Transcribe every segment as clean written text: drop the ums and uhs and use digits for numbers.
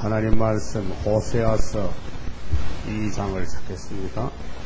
하나님 말씀 호세아서 2장을 찾겠습니다.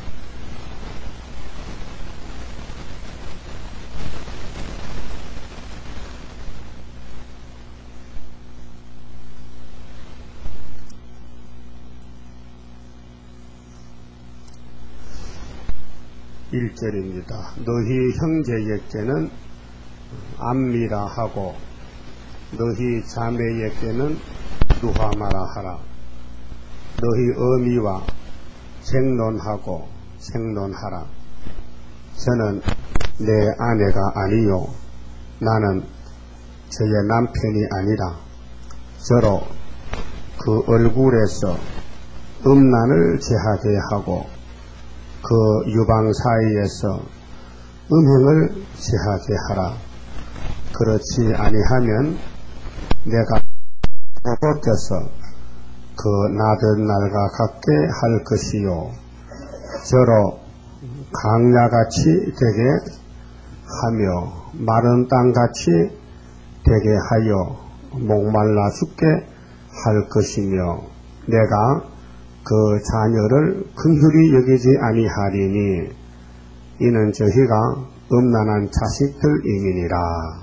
(1절입니다) 너희 형제에게는 암미라 하고 너희 자매에게는 누하마라 하라. 너희 어미와 쟁론하고 생론하라. 저는 내 아내가 아니요 나는 저의 남편이 아니라 저로 그 얼굴에서 음란을 제하게 하고 그 유방 사이에서 음행을 제하게 하라. 그렇지 아니하면 내가 벗겨서 그 나던 날과 같게 할 것이요 저로 강야같이 되게 하며 마른 땅같이 되게 하여 목말라 죽게 할 것이며 내가 그 자녀를 긍휼히 여기지 아니하리니 이는 저희가 음란한 자식들이니라.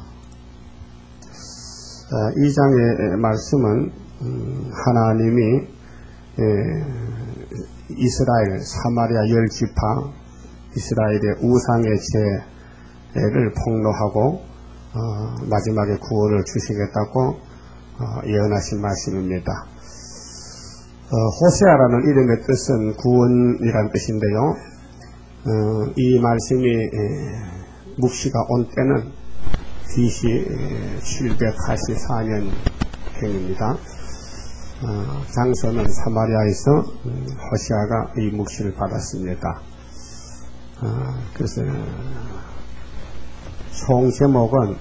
이 장의 말씀은 하나님이 이스라엘 사마리아 10지파 이스라엘의 우상의 죄를 폭로하고 마지막에 구원을 주시겠다고 예언하신 말씀입니다. 호세아라는 이름의 뜻은 구원이란 뜻인데요. 이 말씀이 묵시가 온 때는 BC 784년 행입니다. 장소는 사마리아에서 호세아가 이 묵시를 받았습니다. 그래서 총 제목은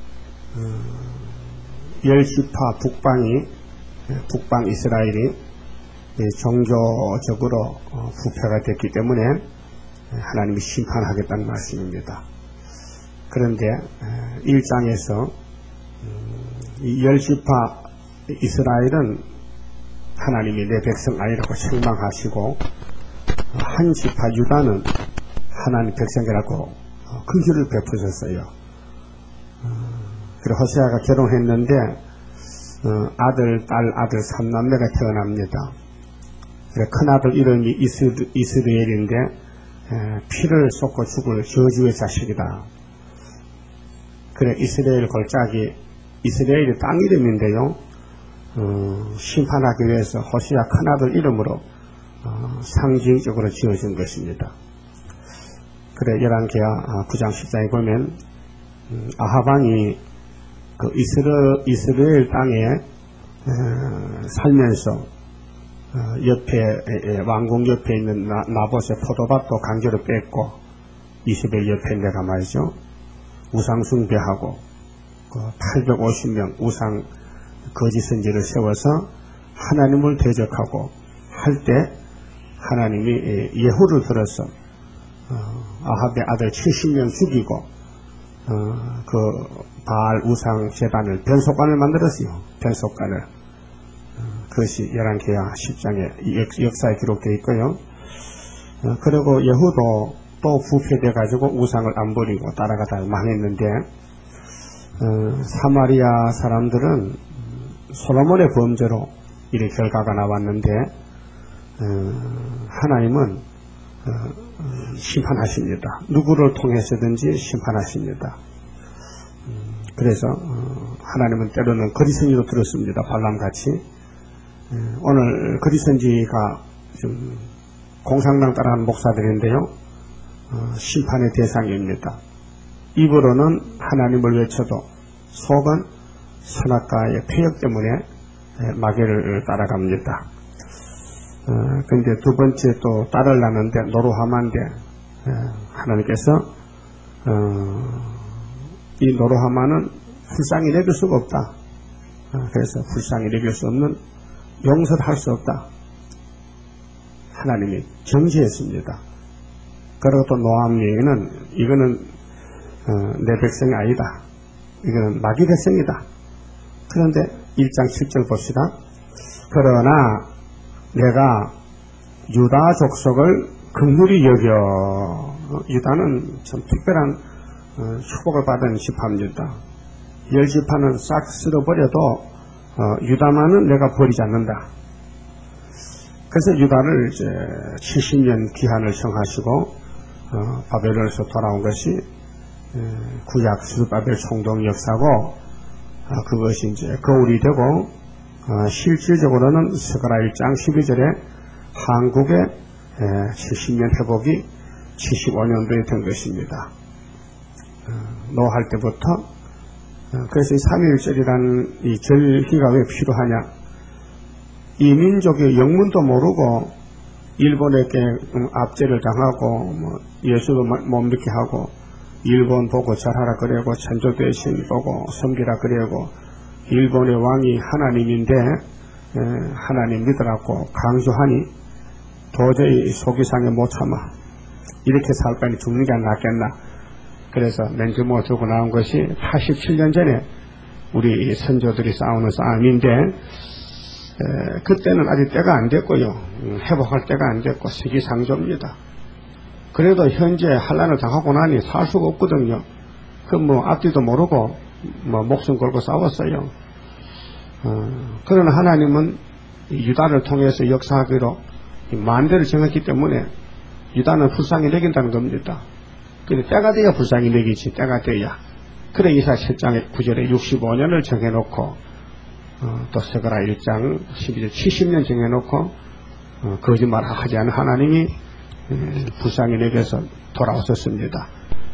10지파 북방 이스라엘이 종교적으로 부패가 됐기 때문에 하나님이 심판하겠다는 말씀입니다. 그런데 1장에서 이 10지파 이스라엘은 하나님이 내 백성 아니라고 책망하시고 한 지파 유다는 하나님 백성이라고 긍휼을 베푸셨어요. 그리고 호세아가 결혼했는데 아들, 딸, 아들 3남매가 태어납니다. 큰아들 이름이 이스라엘인데 피를 쏟고 죽을 저주의 자식이다. 그래 이스라엘 골짜기 이스라엘이 땅 이름인데요. 심판하기 위해서 호세아 큰아들 이름으로 상징적으로 지어진 것입니다. 그래 열왕기하 9장 10장에 보면 아하방이 그 이스라엘 땅에 살면서 옆에 왕궁 옆에 있는 나봇의 포도밭도 강제로 뺐고 20일 옆에 내가 말이죠 우상 숭배하고 850명 우상 거짓 선지를 세워서 하나님을 대적하고 할 때 하나님이 예후를 들어서 아합의 아들 70명 죽이고 그 바알 우상 제단을 변속관을 만들었어요. 변속관을. 그것이 열왕기하 10장에 역사에 기록되어 있고요. 그리고 예후도 또 부패돼 가지고 우상을 안 버리고 따라가다 망했는데 사마리아 사람들은 솔로몬의 범죄로 이런 결과가 나왔는데 하나님은 심판하십니다. 누구를 통해서든지 심판하십니다. 그래서 하나님은 때로는 거짓선지도 들었습니다. 발람같이. 오늘 거짓선지가 좀 공상당 따라하는 목사들인데요. 심판의 대상입니다. 입으로는 하나님을 외쳐도 속은 선악과의 폐역 때문에 마귀를 따라갑니다. 근데 두 번째 또 딸을 낳는데 노루하마인데 하나님께서 이 노루하마는 불쌍히 여길 수가 없다. 그래서 불쌍히 여길 수 없는 용서를 할 수 없다. 하나님이 정죄했습니다. 그리고 또 노아미에게는 이거는 내 백성이 아니다. 이거는 마귀 백성이다. 그런데 1장 7절 봅시다. 그러나 내가 유다 족속을 긍휼히 여겨. 유다는 참 특별한 축복을 받은 지파입니다. 10지파는 싹 쓸어버려도 유다만은 내가 버리지 않는다. 그래서 유다를 이제 70년 기한을 정하시고 바벨론에서 돌아온 것이 구약 스룹바벨 총동 역사고, 그것이 이제 거울이 되고 실질적으로는 스가랴 1장 12절에 한국의 70년 회복이 75년도에 된 것입니다. 노할 때부터. 그래서 이 3.1절이라는 이 절기가 왜 필요하냐. 이 민족의 영문도 모르고 일본에게 압제를 당하고 예수도 못 믿게 하고 일본 보고 절하라 그래고 천조 대신 보고 섬기라 그래고 일본의 왕이 하나님인데 하나님 믿으라고 강조하니 도저히 속이상에 못 참아. 이렇게 살 바니 죽는 게 낫겠나. 그래서 맨주먹을 들고 나온 것이 87년 전에 우리 선조들이 싸우는 싸움인데, 그때는 아직 때가 안 됐고요. 회복할 때가 안 됐고 시기상조입니다. 그래도 현재 환란을 당하고 나니 살 수가 없거든요. 앞뒤도 모르고 목숨 걸고 싸웠어요. 그러나 하나님은 유다를 통해서 역사하기로 만대를 정했기 때문에 유다는 불쌍히 여긴다는 겁니다. 근데 때가 돼야 불쌍히 여기지. 때가 돼야. 그래 이사 7장의 9절에 65년을 정해놓고 또 스가랴 1장 12절 70년 정해놓고 거짓말하지 않은 하나님이 불쌍히 여겨서 돌아오셨습니다.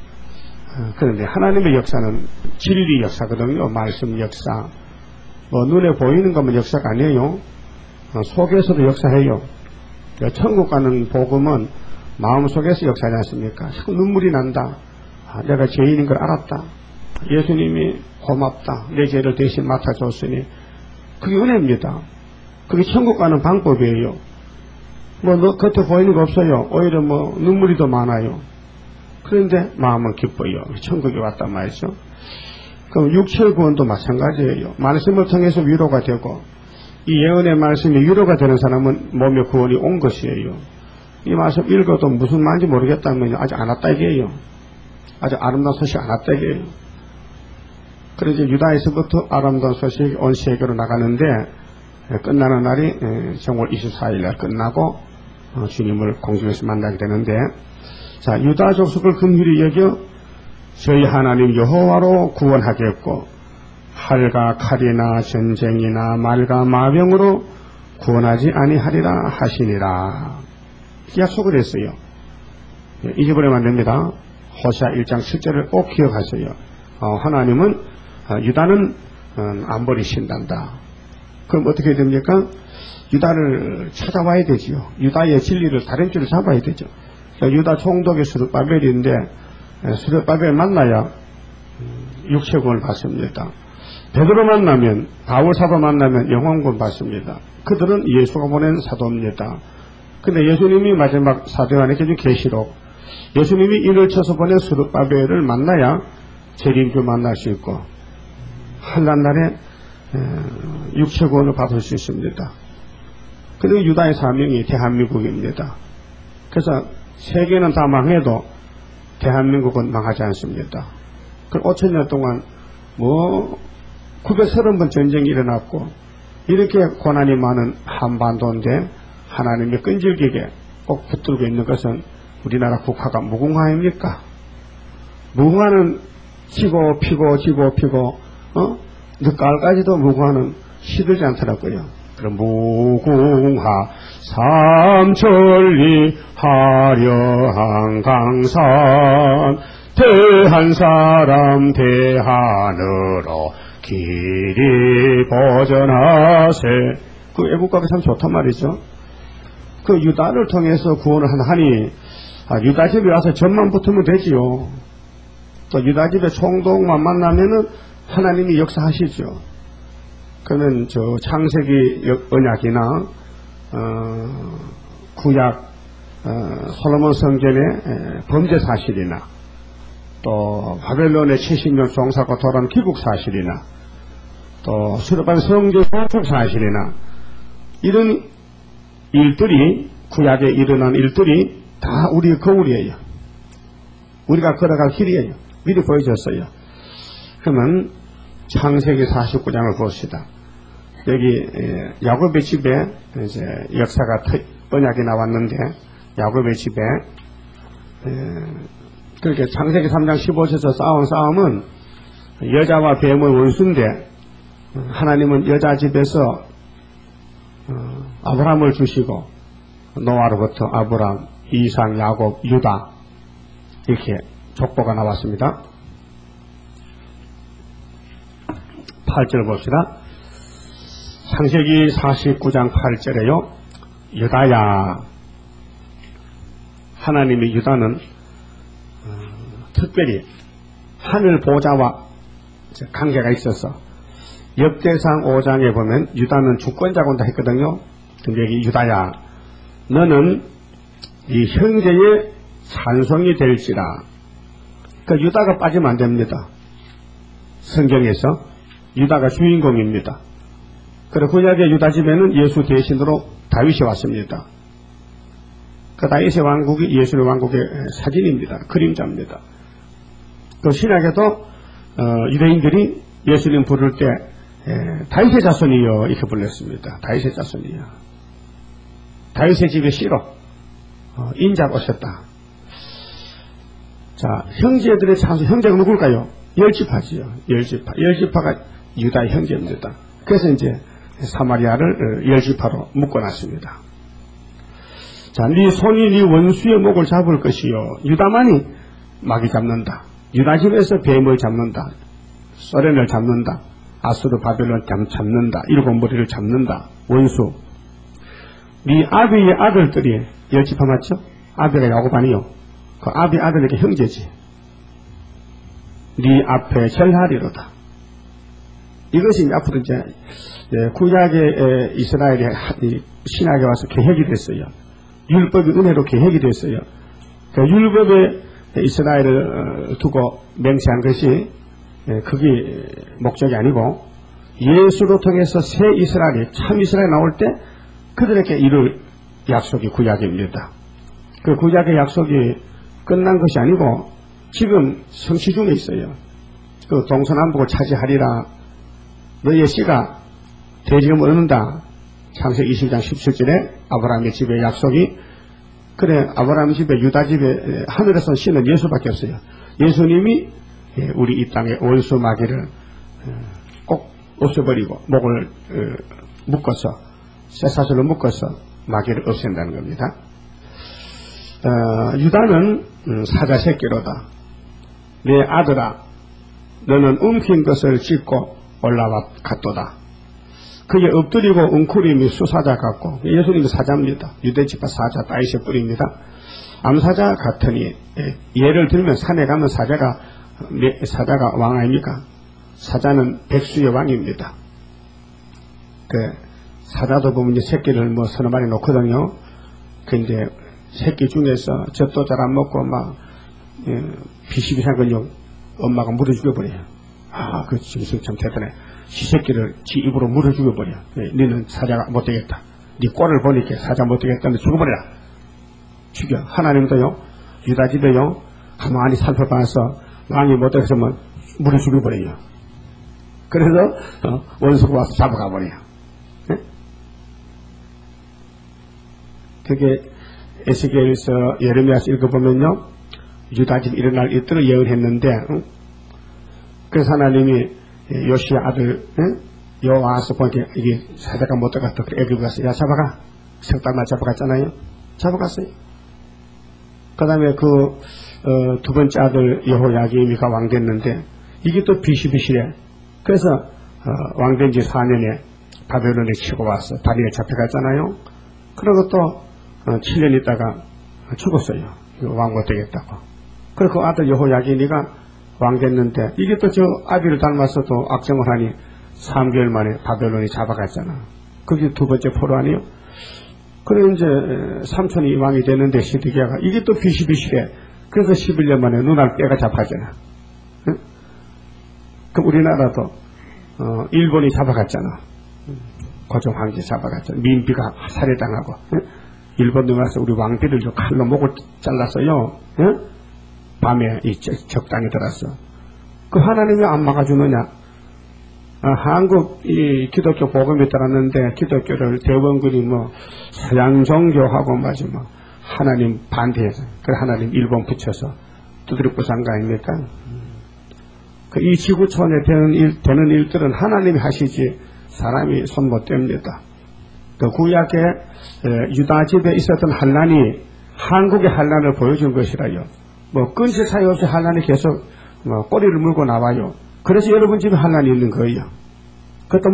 그런데 하나님의 역사는 진리 역사거든요. 말씀 역사. 눈에 보이는 것만 역사가 아니에요. 속에서도 역사해요. 천국 가는 복음은 마음속에서 역사하지 않습니까? 눈물이 난다. 내가 죄인인 걸 알았다. 예수님이 고맙다. 내 죄를 대신 맡아줬으니. 그게 은혜입니다. 그게 천국 가는 방법이에요. 겉에 보이는 거 없어요. 오히려 눈물이 더 많아요. 그런데 마음은 기뻐요. 천국에 왔단 말이죠. 그럼 육체의 구원도 마찬가지예요. 말씀을 통해서 위로가 되고, 이 예언의 말씀이 위로가 되는 사람은 몸의 구원이 온 것이에요. 이 말씀 읽어도 무슨 말인지 모르겠다면 아직 안 왔다 이게요. 아주 아름다운 소식 안 왔다 이게요. 그래서 유다에서부터 아름다운 소식이 온 세계로 나가는데, 끝나는 날이 정월 24일 날 끝나고 주님을 공중에서 만나게 되는데, 자, 유다 족속을 긍휼히 여겨 저희 하나님 여호와로 구원하겠고, 칼과 칼이나 전쟁이나 말과 마병으로 구원하지 아니하리라 하시니라. 약속을 했어요. 잊어버리면 안 됩니다. 호시아 1장 7절을 꼭 기억하세요. 하나님은 유다는 안 버리신단다. 그럼 어떻게 됩니까? 유다를 찾아와야 되지요. 유다의 진리를 다림줄을 잡아야 되죠. 유다 총독이 스룹바벨인데 스룹바벨 만나야 육체구원을 받습니다. 베드로 만나면, 바울 사도 만나면 영원구원 받습니다. 그들은 예수가 보낸 사도입니다. 근데 예수님이 마지막 사도 안에 계신 계시록, 예수님이 인을 쳐서 보낸 스룹바벨을 만나야 재림주 만날 수 있고 한란날에 육체구원을 받을 수 있습니다. 그리고 유다의 사명이 대한민국입니다. 그래서 세계는 다 망해도 대한민국은 망하지 않습니다. 그 5천년 동안 930번 전쟁이 일어났고, 이렇게 고난이 많은 한반도인데 하나님의 끈질기게 꼭 붙들고 있는 것은 우리나라 국가가 무궁화입니까? 무궁화는 지고 피고 지고 피고 늦가을까지도 무궁화는 시들지 않더라고요. 그럼 무궁화 삼천리 화려한 강산 대한 사람 대하늘어 길이 보전하세. 그 애국가가 참 좋단 말이죠. 그 유다를 통해서 구원을 하니 유다 집에 와서 전만 붙으면 되지요. 또 유다 집에 총독만 만나면은 하나님이 역사하시죠. 그는 창세기 언약이나 구약 솔로몬 성전의 범죄 사실이나 또 바벨론의 70년 종사가 돌아온 귀국 사실이나 또 수르반 성전 건축 사실이나 이런 일들이, 구약에 일어난 일들이 다 우리의 거울이에요. 우리가 걸어갈 길이에요. 미리 보여줬어요. 그러면 창세기 49장을 봅시다. 여기 야곱의 집에 이제 역사가 언약이 나왔는데, 야곱의 집에 그렇게 창세기 3장 15절에서 싸운 싸움은 여자와 뱀의 원수인데, 하나님은 여자 집에서 아브라함을 주시고 노아로부터 아브라함, 이삭, 야곱, 유다 이렇게 족보가 나왔습니다. 8절 봅시다. 창세기 49장 8절에요. 유다야. 하나님의 유다는 특별히 하늘 보좌와 관계가 있어서 역대상 5장에 보면 유다는 주권자고 한다 했거든요. 근데 여기 유다야, 너는 이 형제의 찬송이 될지라. 그러니까 유다가 빠지면 안 됩니다. 성경에서 유다가 주인공입니다. 그리고 구약의 유다 집에는 예수 대신으로 다윗이 왔습니다. 그 다윗의 왕국이 예수의 왕국의 사진입니다. 그림자입니다. 또 신약에도 유대인들이 예수님 부를 때 다윗의 자손이여 이렇게 불렀습니다. 다윗의 자손이여. 다윗의 집에 씨로 인자가 오셨다. 자, 형제들의 찬송, 형제가 누굴까요? 열지파지요. 열지파가 유다의 형제입니다. 그래서 이제 사마리아를 열지파로 묶어놨습니다. 자, 네 손이 네 원수의 목을 잡을 것이요. 유다만이 마귀 잡는다. 유다 집에서 뱀을 잡는다. 소련을 잡는다. 아수르 바벨론 잡는다. 일곱 머리를 잡는다. 원수. 네 아비의 아들들이 열지파 맞죠? 아비가 야곱 아니요. 그 아비 아들에게 형제지. 네 앞에 절하리로다. 이것이 앞으로 이제 구약의 이스라엘이 신약에 와서 개혁이 됐어요. 율법이 은혜로 개혁이 됐어요. 그 율법에 이스라엘을 두고 맹세한 것이 그게 목적이 아니고 예수로 통해서 새 이스라엘이 참 이스라엘 나올 때 그들에게 이룰 약속이 구약입니다. 그 구약의 약속이 끝난 것이 아니고 지금 성취 중에 있어요. 그 동서남북을 차지하리라. 너희의 씨가 대지금을 얻는다. 창세기 20장 17절에 아브라함의 집의 약속이, 그래, 아브라함 집에 유다 집에 하늘에서 씨는 예수밖에 없어요. 예수님이 우리 이 땅의 원수 마귀를 꼭 없애버리고 목을 묶어서 쇠사슬로 묶어서 마귀를 없앤다는 겁니다. 유다는 사자 새끼로다. 내 아들아, 너는 움킨 것을 찢고 올라와 갔도다. 그게 엎드리고 웅크림이 수사자 같고, 예수님이 사자입니다. 유대지파 사자 다윗의 뿌리입니다. 암사자 같으니, 예를 들면 산에 가면 사자가 왕 아닙니까? 사자는 백수의 왕입니다. 사자도 보면 이제 새끼를 뭐 서너 마리 놓거든요. 근데 새끼 중에서 젖도 잘 안 먹고 막 비시비한 걸요 엄마가 물어 죽여버려요. 아, 그 정신 참 대단해. 지 새끼를 지 입으로 물어 죽여버려. 너는 사자가 못되겠다. 네 꼴을 보니까 사자 못되겠다면 죽어버려라. 죽여. 하나님도요, 유다 집에요, 가만히 살펴봐서 왕이 못되겠으면 물어 죽여버려요. 그래서 원수가 와서 잡아가버려요. 네? 그게 에스겔서 예레미야서 읽어보면요, 유다 집 일어날 일들을 예언했는데, 그래서 하나님이 요시야 아들 여호와서 보니까 이게 사자가 못 들어갔다. 애굽 가서 야 잡아가. 석 달만 잡아갔잖아요. 잡아갔어요. 그 다음에 두 번째 아들 여호야김이가 왕 됐는데 이게 또 비실비실해. 그래서 왕된 지 4년에 바벨론에 치고 와서 다리에 잡혀갔잖아요. 그리고 또 7년 있다가 죽었어요. 왕 못 되겠다고. 그리고 그 아들 여호야김이가 왕 됐는데 이게 또 저 아비를 닮아서 또 악정을 하니 3개월 만에 바벨론이 잡아갔잖아. 그게 두 번째 포로 아니에요? 그래 이제 삼촌이 왕이 됐는데 시드기야가 이게 또 비실비실해. 그래서 11년 만에 눈알 뼈가 잡아가잖아. 응? 그럼 우리나라도 일본이 잡아갔잖아. 고종 황제 잡아갔죠. 민비가 살해당하고, 일본 놈이 와서 우리 왕비를 칼로 목을 잘랐어요. 밤에 이 적당히 들었어. 그 하나님이 안 막아주느냐? 한국 이 기독교 복음이 들었는데 기독교를 대원군이 서양 종교하고 마치 하나님 반대해서 그 하나님 일본 붙여서 두드려 부산 거 아닙니까? 이 지구촌에 되는 일들은 하나님이 하시지 사람이 손 못 댑니다. 그 구약에 유다 집에 있었던 환란이 한국의 환란을 보여준 것이라요. 끈질 사이 없이 환란이 계속 꼬리를 물고 나와요. 그래서 여러분 집에 환란이 있는 거예요. 그것도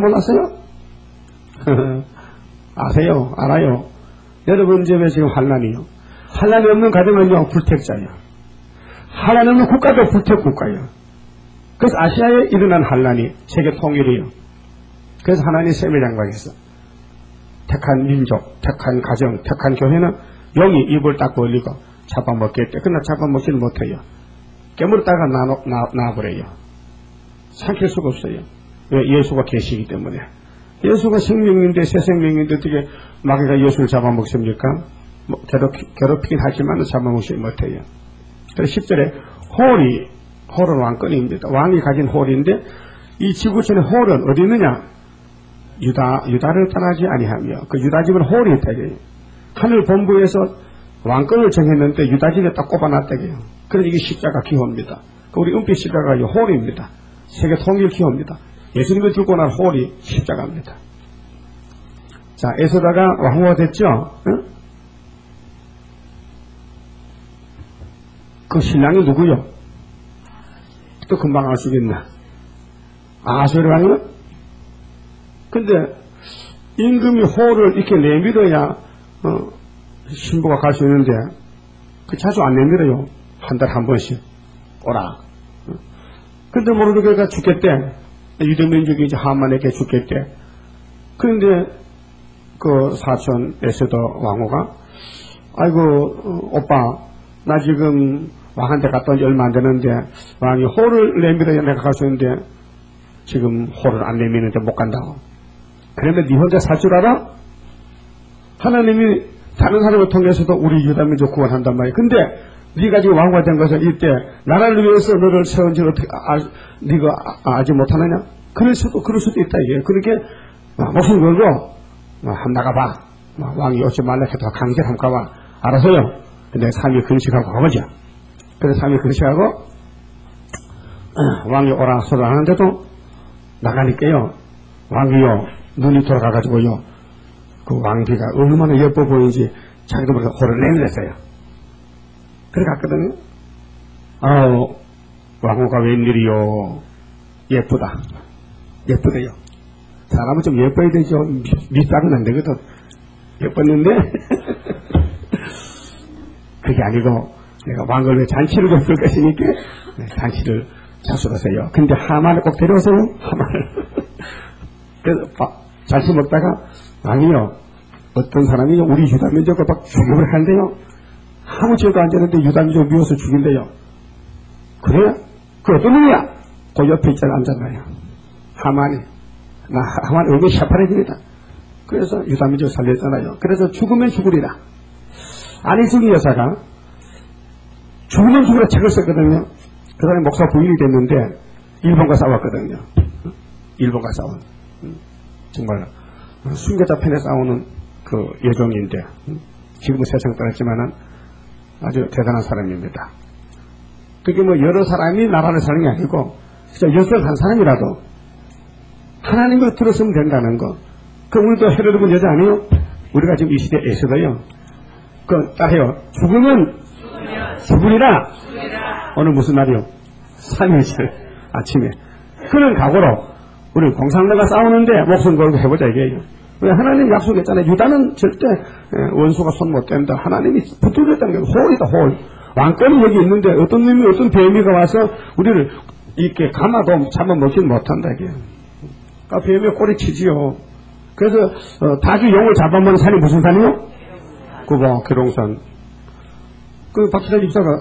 몰랐어요? 아세요? 알아요? 여러분 집에 지금 환란이요. 환란이 없는 가정은요 불택자예요. 환란이 없는 국가도 불택국가예요. 그래서 아시아에 일어난 환란이 세계 통일이에요. 그래서 하나님 셈을 양박해서 택한 민족, 택한 가정, 택한 교회는 영이 입을 딱 벌리고 잡아먹겠대. 그러나 잡아먹지는 못해요. 깨물다가 놔버려요. 삼킬 수가 없어요. 왜? 예수가 계시기 때문에. 예수가 생명인데 새 생명인데 어떻게 마귀가 예수를 잡아먹습니까? 괴롭히긴 하지만 잡아먹지 못해요. 그래서 10절에 홀은 왕권입니다. 왕이 가진 홀인데 이 지구촌의 홀은 어디 있느냐? 유다를 떠나지 아니하며 그 유다 집은 홀이 있다고요. 하늘 본부에서 왕권을 정했는데 유다 집에 딱 꼽아놨다고요. 그래서 이게 십자가 기호입니다. 우리 은빛 십자가가 홀입니다. 세계 통일 기호입니다. 예수님을 들고 난 홀이 십자가입니다. 자, 에서다가 왕후가 됐죠? 응? 그 신랑이 누구요? 또 금방 알 수 있겠나? 아수르 왕이요? 근데 임금이 홀을 이렇게 내밀어야 신부가 갈 수 있는데 그 자주 안 내밀어요. 한 달에 한 번씩 오라. 근데 모르르게가 죽겠대. 유대민족이 이제 하만에게 죽겠대. 그런데 그 사촌 에스더 왕후가 아이고 오빠 나 지금 왕한테 갔다 온 지 얼마 안 되는데 왕이 홀을 내밀어야 내가 갈 수 있는데 지금 홀을 안 내미는데 못 간다고. 그러면 네 혼자 살 줄 알아? 하나님이 다른 사람을 통해서도 우리 유다민족 구원한단 말이야. 근데 네가 지금 왕후가 된 것은 이때 나라를 위해서 너를 세운지 어떻게 네가 알지 못하느냐? 그럴 수도 있다 이게. 그렇게 목숨 걸고 한번 나가봐. 왕이 오지 말라 해도 강제로 한번 가봐. 알아서요. 근데 3일 근식하고 가보자. 그래서 3일 근식하고 왕이 오라 소리를 하는데도 나가니까요. 왕이요 눈이 돌아가가지고요. 그 왕비가 얼마나 예뻐 보이는지 자기도 모르게 호를 내밀었어요. 그래 갔거든요. 아우 왕후가 웬일이요. 예쁘다. 예쁘대요. 사람은 좀 예뻐야 되죠. 밑삭은 안 되거든. 예뻤는데 그게 아니고 내가 왕을 왜 잔치를 줬을 것이니까 잔치를 자수하세요. 근데 하만을 꼭 데려오세요. 하만을. 그래서 잔치 먹다가 왕이요 어떤 사람이 우리 유다민족을 막 죽임을 하는데요. 아무 죄도 안 되는데 유다민족 미워서 죽인대요. 그래? 그 어떤 놈이야? 그 옆에 있잖아 앉았나요. 하만이. 하만 얼굴이 샤파해집니다. 그래서 유다민족 살렸잖아요. 그래서 죽으면 죽으리라. 안희숙이 여사가 죽으면 죽으라 책을 썼거든요. 그 사람이 목사 부인이 됐는데 일본과 싸웠거든요. 일본과 싸운 정말 순교자 편에 싸우는 그 여종인데 지금은 세상 떠났지만은 아주 대단한 사람입니다. 그게 여러 사람이 나라를 사는 게 아니고 진짜 여섯 한 사람이라도 하나님을 들었으면 된다는 거. 그 우리도 헤로드군 여자 아니에요? 우리가 지금 이 시대에 있어도요. 그 따라해요. 죽으면 죽으리라. 오늘 무슨 날이요? 3일절 아침에. 그런 각오로 우리 공산당과 싸우는데 목숨 걸고 해보자 이게요. 왜 하나님 약속했잖아요. 유다는 절대 원수가 손 못 댄다. 하나님이 붙들렸다는 게 홀이다 홀. 왕권이 여기 있는데 어떤 놈이 어떤 뱀이가 와서 우리를 이렇게 감아도 잡아먹지는 못한다 이게. 그러니까 뱀이 꼬리치지요. 그래서 다주 용을 잡아먹는 산이 무슨 산이요? 그거 계룡산. 그 박수자 집사가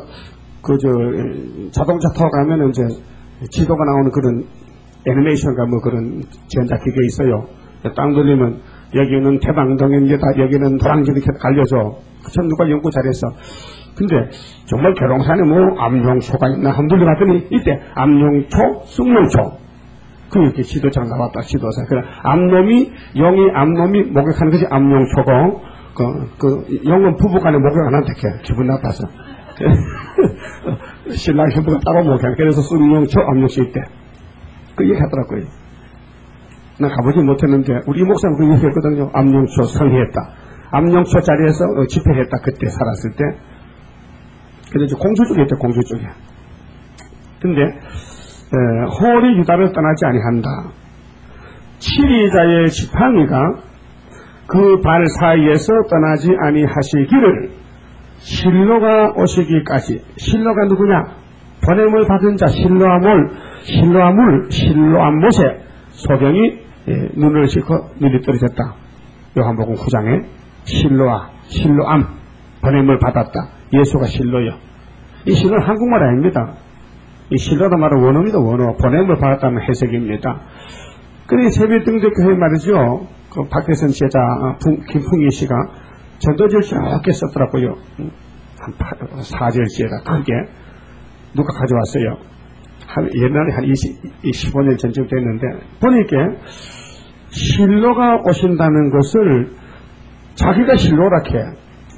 자동차 타고 가면은 이제 지도가 나오는 그런 애니메이션과 그런 전자기계 있어요. 땅 돌리면 여기는 대방동입니다. 여기는 노랑집이 이렇게 갈려져. 참 누가 연구 잘했어. 근데 정말 계룡산에 뭐 암룡초가 있나 한번 돌려봤더니 이때 암룡초, 쑥룡초. 그 이렇게 지도자가 나왔다. 지도사. 그래 영이 암놈이 목욕하는 것이 암룡초고 그 영은 부부간에 목욕 안 한다. 기분 나빠서. 신랑 신부가 따로 목욕하는. 그래서 쑥룡초, 암룡초 있대. 그 얘기 하더라고요. 나 가보지 못했는데 우리 목사님 그 얘기 했거든요. 암룡초 성회했다. 암룡초 자리에서 집회했다. 그때 살았을 때. 근데 이제 공주 쪽에 있대. 공주 쪽에. 근데 홀이 유다를 떠나지 아니한다. 치리자의 지팡이가 그 발 사이에서 떠나지 아니하시기를 실로가 오시기까지. 실로가 누구냐? 보냄을 받은 자 실로암 못에 소경이 눈을 씻고 눈이 떨어졌다. 요한복음 9장에 실로암 보냄을 받았다. 예수가 실로요. 이 실로는 한국말 아닙니다. 이 실로도 말은 원어입니다. 원어. 보냄을 받았다는 해석입니다. 그러니 세배등대교회 말이죠. 그 박대선 제자 김풍희 씨가 전도지를 좋게 썼더라고요. 한 4절지에다 크게 누가 가져왔어요. 옛날에 한 15년 전쯤 됐는데 보니까 실로가 오신다는 것을 자기가 실로라 해.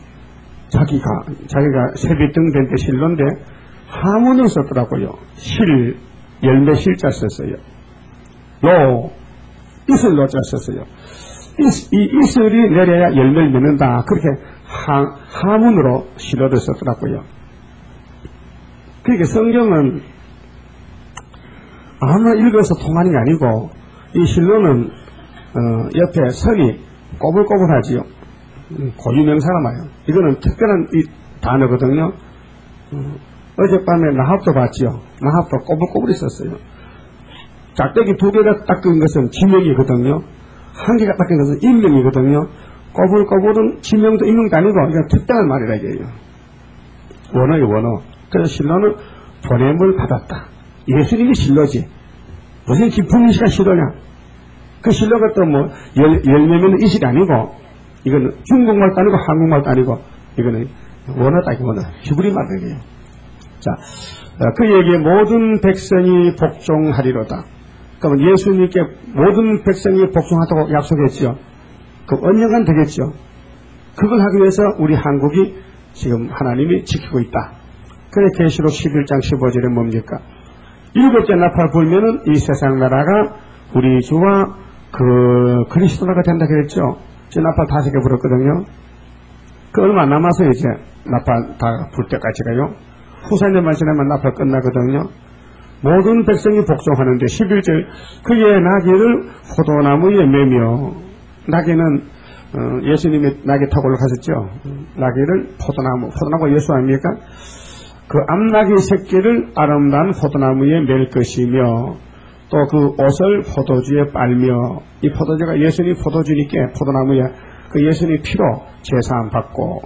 자기가 세배등된 데 실로인데 하문을 썼더라고요. 열매 실자 썼어요. 이슬로자 썼어요. 이 이슬이 내려야 열매를 맺는다. 그렇게 하문으로 실로를 썼더라고요. 그러니까 성경은 아무나 읽어서 통하는 게 아니고 이 실로는 옆에 선이 꼬불꼬불하지요. 고유명사가 말이에요. 이거는 특별한 이 단어거든요. 어젯밤에 나합도 봤지요. 나합도 꼬불꼬불 있었어요. 짝대기 2개가 닦은 것은 지명이거든요. 1개가 닦은 것은 인명이거든요. 꼬불꼬불은 지명도 인명도 아니고 이건 특별한 말이라 이게요. 원어요, 원어. 그래서 실로는 보냄을 받았다. 예수님이 실로지. 무슨 김풍희 씨가 실로냐? 그 실로가 또 뭐 열매면 이실이 아니고 이거는 중국말도 아니고 한국말도 아니고 이거는 원어다. 원어. 히브리 말이에요. 자, 그 얘기에 모든 백성이 복종하리로다. 그러면 예수님께 모든 백성이 복종하다고 약속했죠. 그럼 언젠간 되겠죠. 그걸 하기 위해서 우리 한국이 지금 하나님이 지키고 있다. 그래 계시록 11장 15절에 뭡니까? 7째 나팔 불면은 이 세상 나라가 우리 주와 그 그리스도가 된다 그랬죠. 지금 나팔 5개 불었거든요. 그 얼마 남아서 이제 나팔 다 불 때까지 가요. 후사년만 지나면 나팔 끝나거든요. 모든 백성이 복종하는데 11절 그의 나귀를 포도나무에 매며 나귀는 예수님이 나귀 타고 올라가셨죠. 나귀를 포도나무가 예수 아닙니까? 그 암나귀 새끼를 아름다운 포도나무에 맬 것이며 또 그 옷을 포도주에 빨며 이 포도주가 예수님 포도주니까 포도나무에 그 예수님 피로 제사함 받고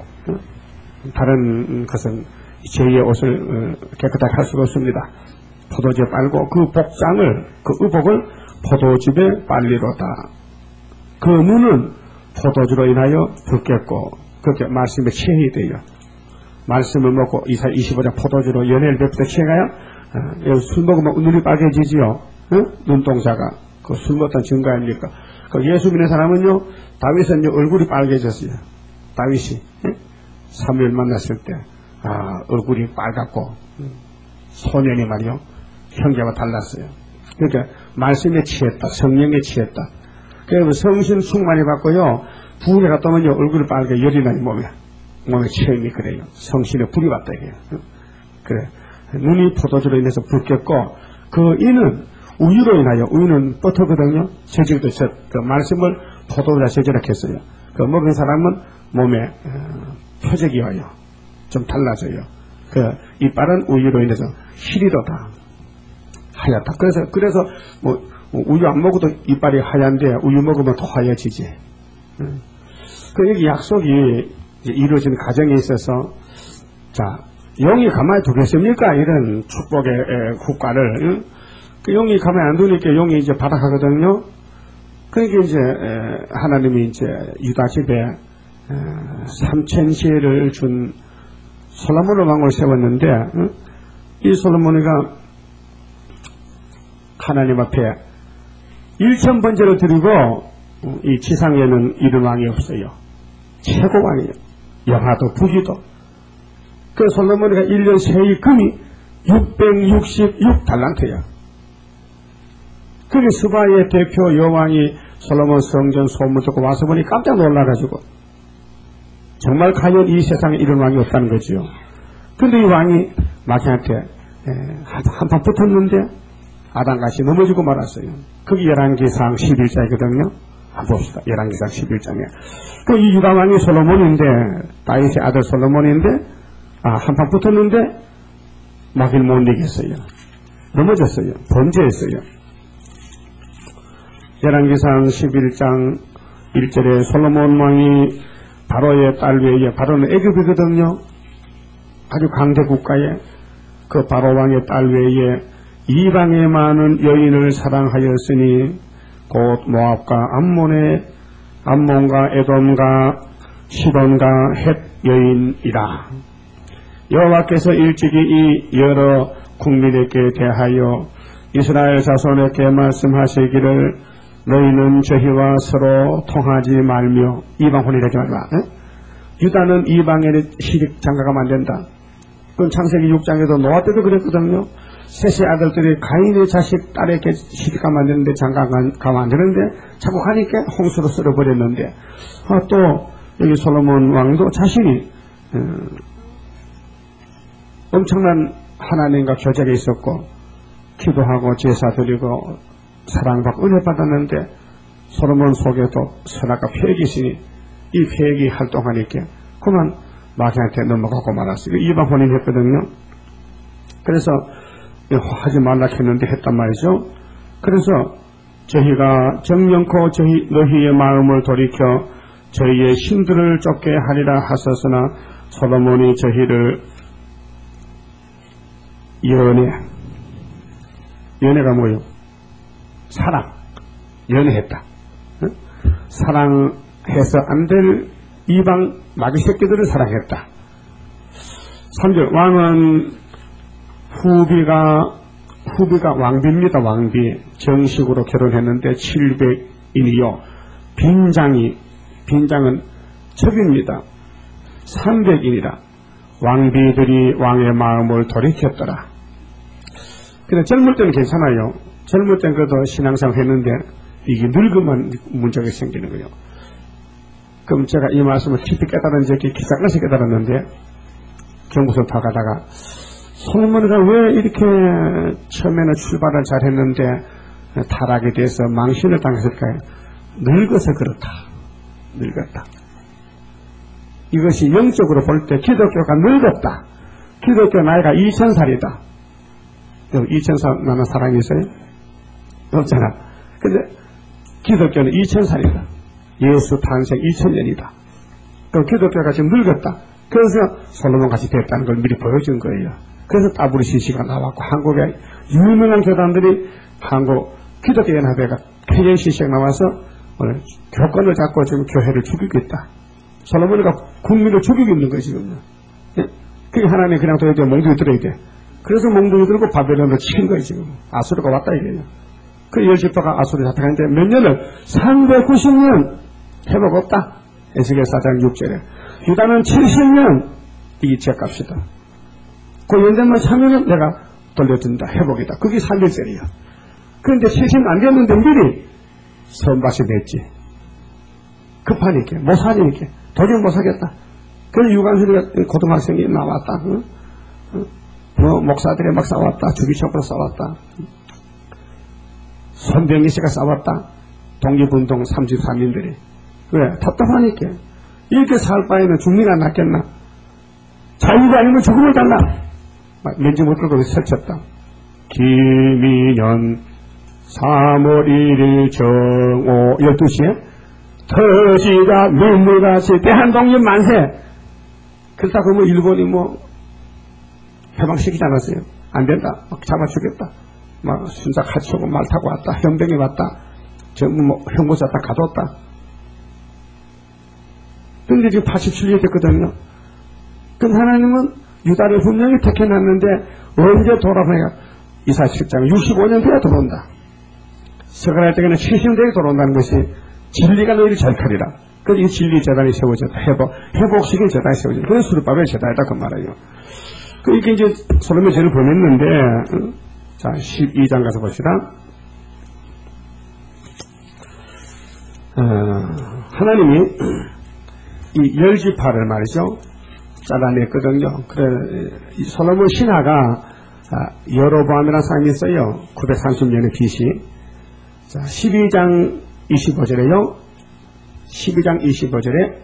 다른 것은 제2의 옷을 깨끗하게 할 수가 없습니다. 포도주에 빨고 그 복장을 그 의복을 포도즙에 빨리로다. 그 눈은 포도주로 인하여 붉겠고 그렇게 말씀에 취해야 돼요. 말씀을 먹고 이사야 25장 포도주로 연애를 베풀어 취해가요. 술 먹으면 눈이 빨개지지요. 눈동자가 그 술 먹던 증거 아닙니까? 그 예수 믿는 사람은요, 다윗은 얼굴이 빨개졌어요. 다윗이 사무엘 만났을 때 얼굴이 빨갛고 소년이 말이요 형제와 달랐어요. 그러니까 말씀에 취했다, 성령에 취했다. 그래서 성신 충만히 받고요, 부흥에 갔다 오면요 얼굴이 빨개 열이 나니 몸에 체험이 그래요. 성신에 불이 왔다 이게요. 그래 눈이 포도주로 인해서 붉겠고 그 이는 우유로 인하여 우유는 버터거든요. 체질도 그 말씀을 포도주로 제조했어요. 그 먹은 사람은 몸에 표적이 와요. 좀 달라져요. 그 이빨은 우유로 인해서 희리로다. 하얗다. 그래서 뭐 우유 안 먹어도 이빨이 하얀데 우유 먹으면 더 하얘지지. 그 여기 약속이 이루어진 과정에 있어서 자 영이 가만히 두겠습니까? 이런 축복의 국가를 그 영이 가만히 안 두니까 영이 이제 바닥하거든요. 그러니까 이제 하나님이 이제 유다 집에 3000세를 준 솔로몬 왕을 세웠는데, 이 솔로몬이가 하나님 앞에 1000번제를 드리고 이 지상에는 이런 왕이 없어요. 최고왕이에요. 영하도 부기도. 그 솔로몬이가 1년 세의 금이 666달란트야. 그게 스바의 대표 여왕이 솔로몬 성전 소문 듣고 와서 보니 깜짝 놀라가지고 정말 과연 이 세상에 이런 왕이 없다는 거죠. 근데 이 왕이 마귀한테 한판 붙었는데 아담같이 넘어지고 말았어요. 그게 열왕기상 11장이거든요. 한번 봅시다. 열왕기상 11장에. 그 이 유다 왕이 솔로몬인데, 다윗의 아들 솔로몬인데, 한판 붙었는데 마귀를 못 이겼어요. 넘어졌어요. 범죄했어요. 열왕기상 11장 1절에 솔로몬 왕이 바로의 딸 외에, 바로는 애굽이거든요. 아주 강대 국가에 그 바로 왕의 딸 외에 이방의 많은 여인을 사랑하였으니 곧 모압과 암몬과 에돔과 시돈과 헷 여인이라. 여호와께서 일찍이 이 여러 국민에게 대하여 이스라엘 자손에게 말씀하시기를 너희는 저희와 서로 통하지 말며 이방 혼인하지 말라. 유다는 이방의 시집 장가가면 안 된다. 그건 창세기 6장에도 노아 때도 그랬거든요. 셋의 아들들이 가인의 자식 딸에게 시집가면 안 되는데 장가가면 안 되는데 자꾸 가니까 홍수로 쓸어버렸는데, 또 여기 솔로몬 왕도 자신이 엄청난 하나님과 교제가 있었고 기도하고 제사 드리고 사랑받고 은혜 받았는데 솔로몬 속에도 선악과 폐역이 있으니 이 폐역이 활동하니까 그만 마귀한테 넘어가고 말았어요. 이방 혼인했거든요. 그래서 하지 말라 했는데 했단 말이죠. 그래서 저희가 정령코 너희의 마음을 돌이켜 저희의 신들을 쫓게 하리라 하셨으나 솔로몬이 저희를 연애가 뭐요? 연애했다. 사랑해서 안 될 이방 마귀 새끼들을 사랑했다. 3절 왕은 후비가 왕비입니다. 왕비. 정식으로 결혼했는데 700인이요. 빈장은 첩입니다. 300인이라. 왕비들이 왕의 마음을 돌이켰더라. 근데 젊을 때는 괜찮아요. 젊을 때는 그래도 신앙생활 했는데 이게 늙으면 문제가 생기는 거예요. 그럼 제가 이 말씀을 깊이 깨달은 적이 기사까지 깨달았는데, 경부선 파가다가 솔로몬이가 왜 이렇게 처음에는 출발을 잘했는데 타락이 돼서 망신을 당했을까요? 늙어서 그렇다. 늙었다. 이것이 영적으로 볼 때 기독교가 늙었다. 기독교 나이가 2000살이다. 2000살 나는 사람이 있어요? 없잖아. 근데 기독교는 2000살이다. 예수 탄생 2000년이다. 그럼 기독교가 지금 늙었다. 그래서 솔로몬 같이 됐다는 걸 미리 보여준 거예요. 그래서 WCC가 나왔고 한국의 유명한 교단들이 한국 기독교연합회가 KNCC가 나와서 오늘 교권을 잡고 지금 교회를 죽이고 있다. 솔로몬이가 국민을 죽이고 있는 거예요 지금. 그게 하나님 그냥 둬야 돼. 몽둥이 들어야 돼. 그래서 몽둥이 들고 바벨론으로 친 거예요 지금. 아수르가 왔다 이거예요. 그 열지파가 아수르 잡혀가는데 몇 년을 390년 회복 없다. 에스겔 4장 6절에 유다는 70년 이 죄값이다. 그 연장만 참으면 내가 돌려준다. 회복이다. 그게 3일절이야. 그런데 70년 안 됐는데 미리 선밭이 냈지. 급하니까 못 사니까 도저히 못 사겠다. 그래서 유관순이가 고등학생이 나왔다. 목사들이 막 싸웠다. 주기적으로 싸웠다. 손병희 씨가 싸웠다. 독립운동 33인들이. 왜? 답답하니까. 이렇게 살 바에는 죽는 게 안 낫겠나? 자유가 아니면 죽음을 달라. 왠지 못 들고 설쳤다. 김인현 3월 1일 정오 12시에 터지가 눈물같이 대한독립 만세. 그렇다고 뭐 일본이 뭐 해방시키지 않았어요. 안 된다. 막 잡아 죽였다. 막 순사 같이 오고 말 타고 왔다. 현병이 왔다. 전부 뭐 형무사 다 가뒀다. 근데 지금 87년이 됐거든요. 그럼 하나님은 유다를 분명히 택해놨는데 언제 돌아보니까 이사 7장 65년 돼야 돌아온다. 서가날 때에는 70년대에 돌아온다는 것이 진리가 너희를 잘하리라. 그래서 이 진리 재단이 세워졌다. 회복시킨 재단이 세워졌다. 그래서 수르바벨 재단이다 그 말이에요. 이게 이제 솔로몬이 죄를 범했는데, 자 12장 가서 봅시다. 하나님이 이 열지파를 말이죠 잘라냈거든요. 그래 솔로몬 신하가 여로보암이라는 사람이 있어요. 930년의 BC. 자 12장 25절에요. 12장 25절에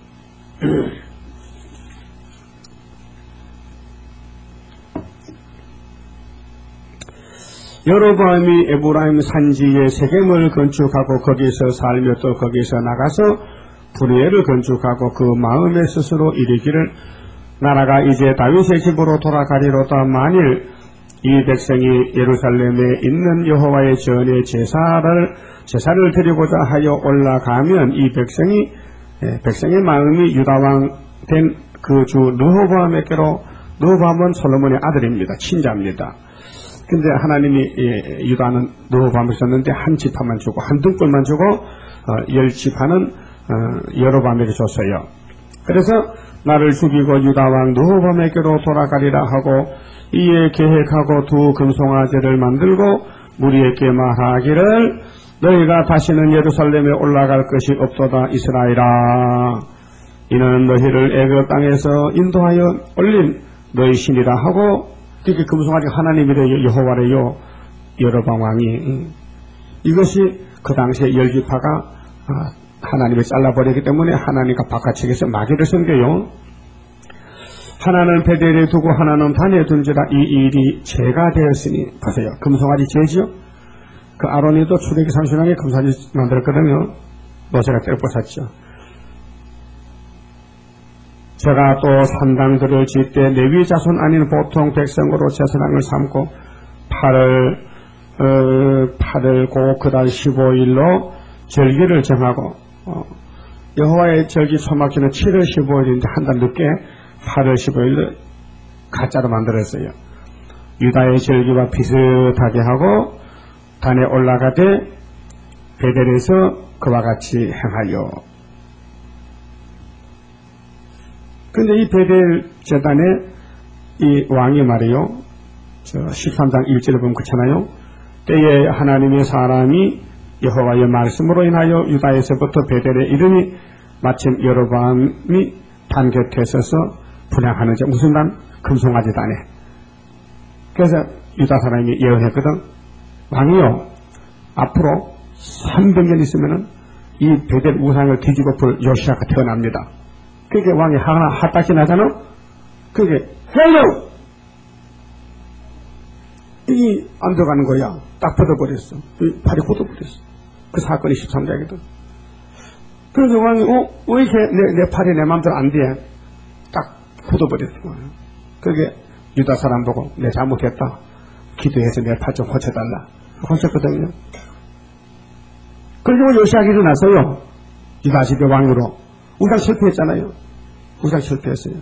여로보암이 에브라임 산지에 세겜을 건축하고 거기서 살며 또 거기서 나가서 브리엘을 건축하고 그 마음에 스스로 이르기를 나라가 이제 다윗의 집으로 돌아가리로다. 만일 이 백성이 예루살렘에 있는 여호와의 전에 제사를 드리고자 하여 올라가면 이 백성의 마음이 유다왕 된 그 주 르호보암에게로. 르호보암은 솔로몬의 아들입니다. 친자입니다. 근데 하나님이 유다는 르호보암을 줬는데 한 지파만 주고 한 등불만 주고 10지파는 여로보암에게 줬어요. 그래서 나를 죽이고 유다왕 르호보암에게로 돌아가리라 하고 이에 계획하고 두 금송아지를 만들고 무리에게 말하기를 너희가 다시는 예루살렘에 올라갈 것이 없도다. 이스라엘아, 이는 너희를 애굽 땅에서 인도하여 올린 너희 신이라 하고. 그게 금송아지 하나님이래요. 여호와래요. 여로보암 왕이. 이것이 그 당시에 열지파가 하나님을 잘라버리기 때문에 하나님과 바깥측에서 마귀를 섬겨요. 하나는 베델에 두고 하나는 단에 둔지라. 이 일이 죄가 되었으니. 보세요. 금송아지 죄지요. 그 아론이도 출애기 30장에 금송아지 만들었거든요. 모세가 때려 부쉈죠. 제가 또 산당들을 짓되 레위 자손 아닌 보통 백성으로 제사장을 삼고 팔을 고 그달 15일로 절기를 정하고 여호와의 절기 초막기는 7월 15일인데 한 달 늦게 8월 15일로 가짜로 만들었어요. 유다의 절기와 비슷하게 하고 단에 올라가되 베델에서 그와 같이 행하여. 근데 이 베델 제단에 이 왕이 말이요. 13장 1절에 보면 그렇잖아요. 때에 하나님의 사람이 여호와의 말씀으로 인하여 유다에서부터 베델에 이르니 마침 여로보암이 단 곁에 서서 분향하는 자. 무슨 단? 금송아지 단에. 그래서 유다 사람이 예언했거든. 왕이요. 앞으로 300년 있으면은 이 베델 우상을 뒤집어 풀 요시아가 태어납니다. 그게 왕이 하나 핫딱지 나잖아? 그게 해요! 이 안 들어가는 거야. 딱 뻗어버렸어. 팔이 굳어버렸어. 그 사건이 13장이거든. 그래서 왕이 왜 이렇게 내 팔이 내 마음대로 안 돼? 딱 굳어버렸어. 그게 유다 사람 보고 내 잘못했다. 기도해서 내 팔 좀 고쳐달라. 고쳤거든요. 그리고 요시아가 일어났어요. 유다 시대 왕으로. 우상 실패했잖아요. 우상 실패했어요.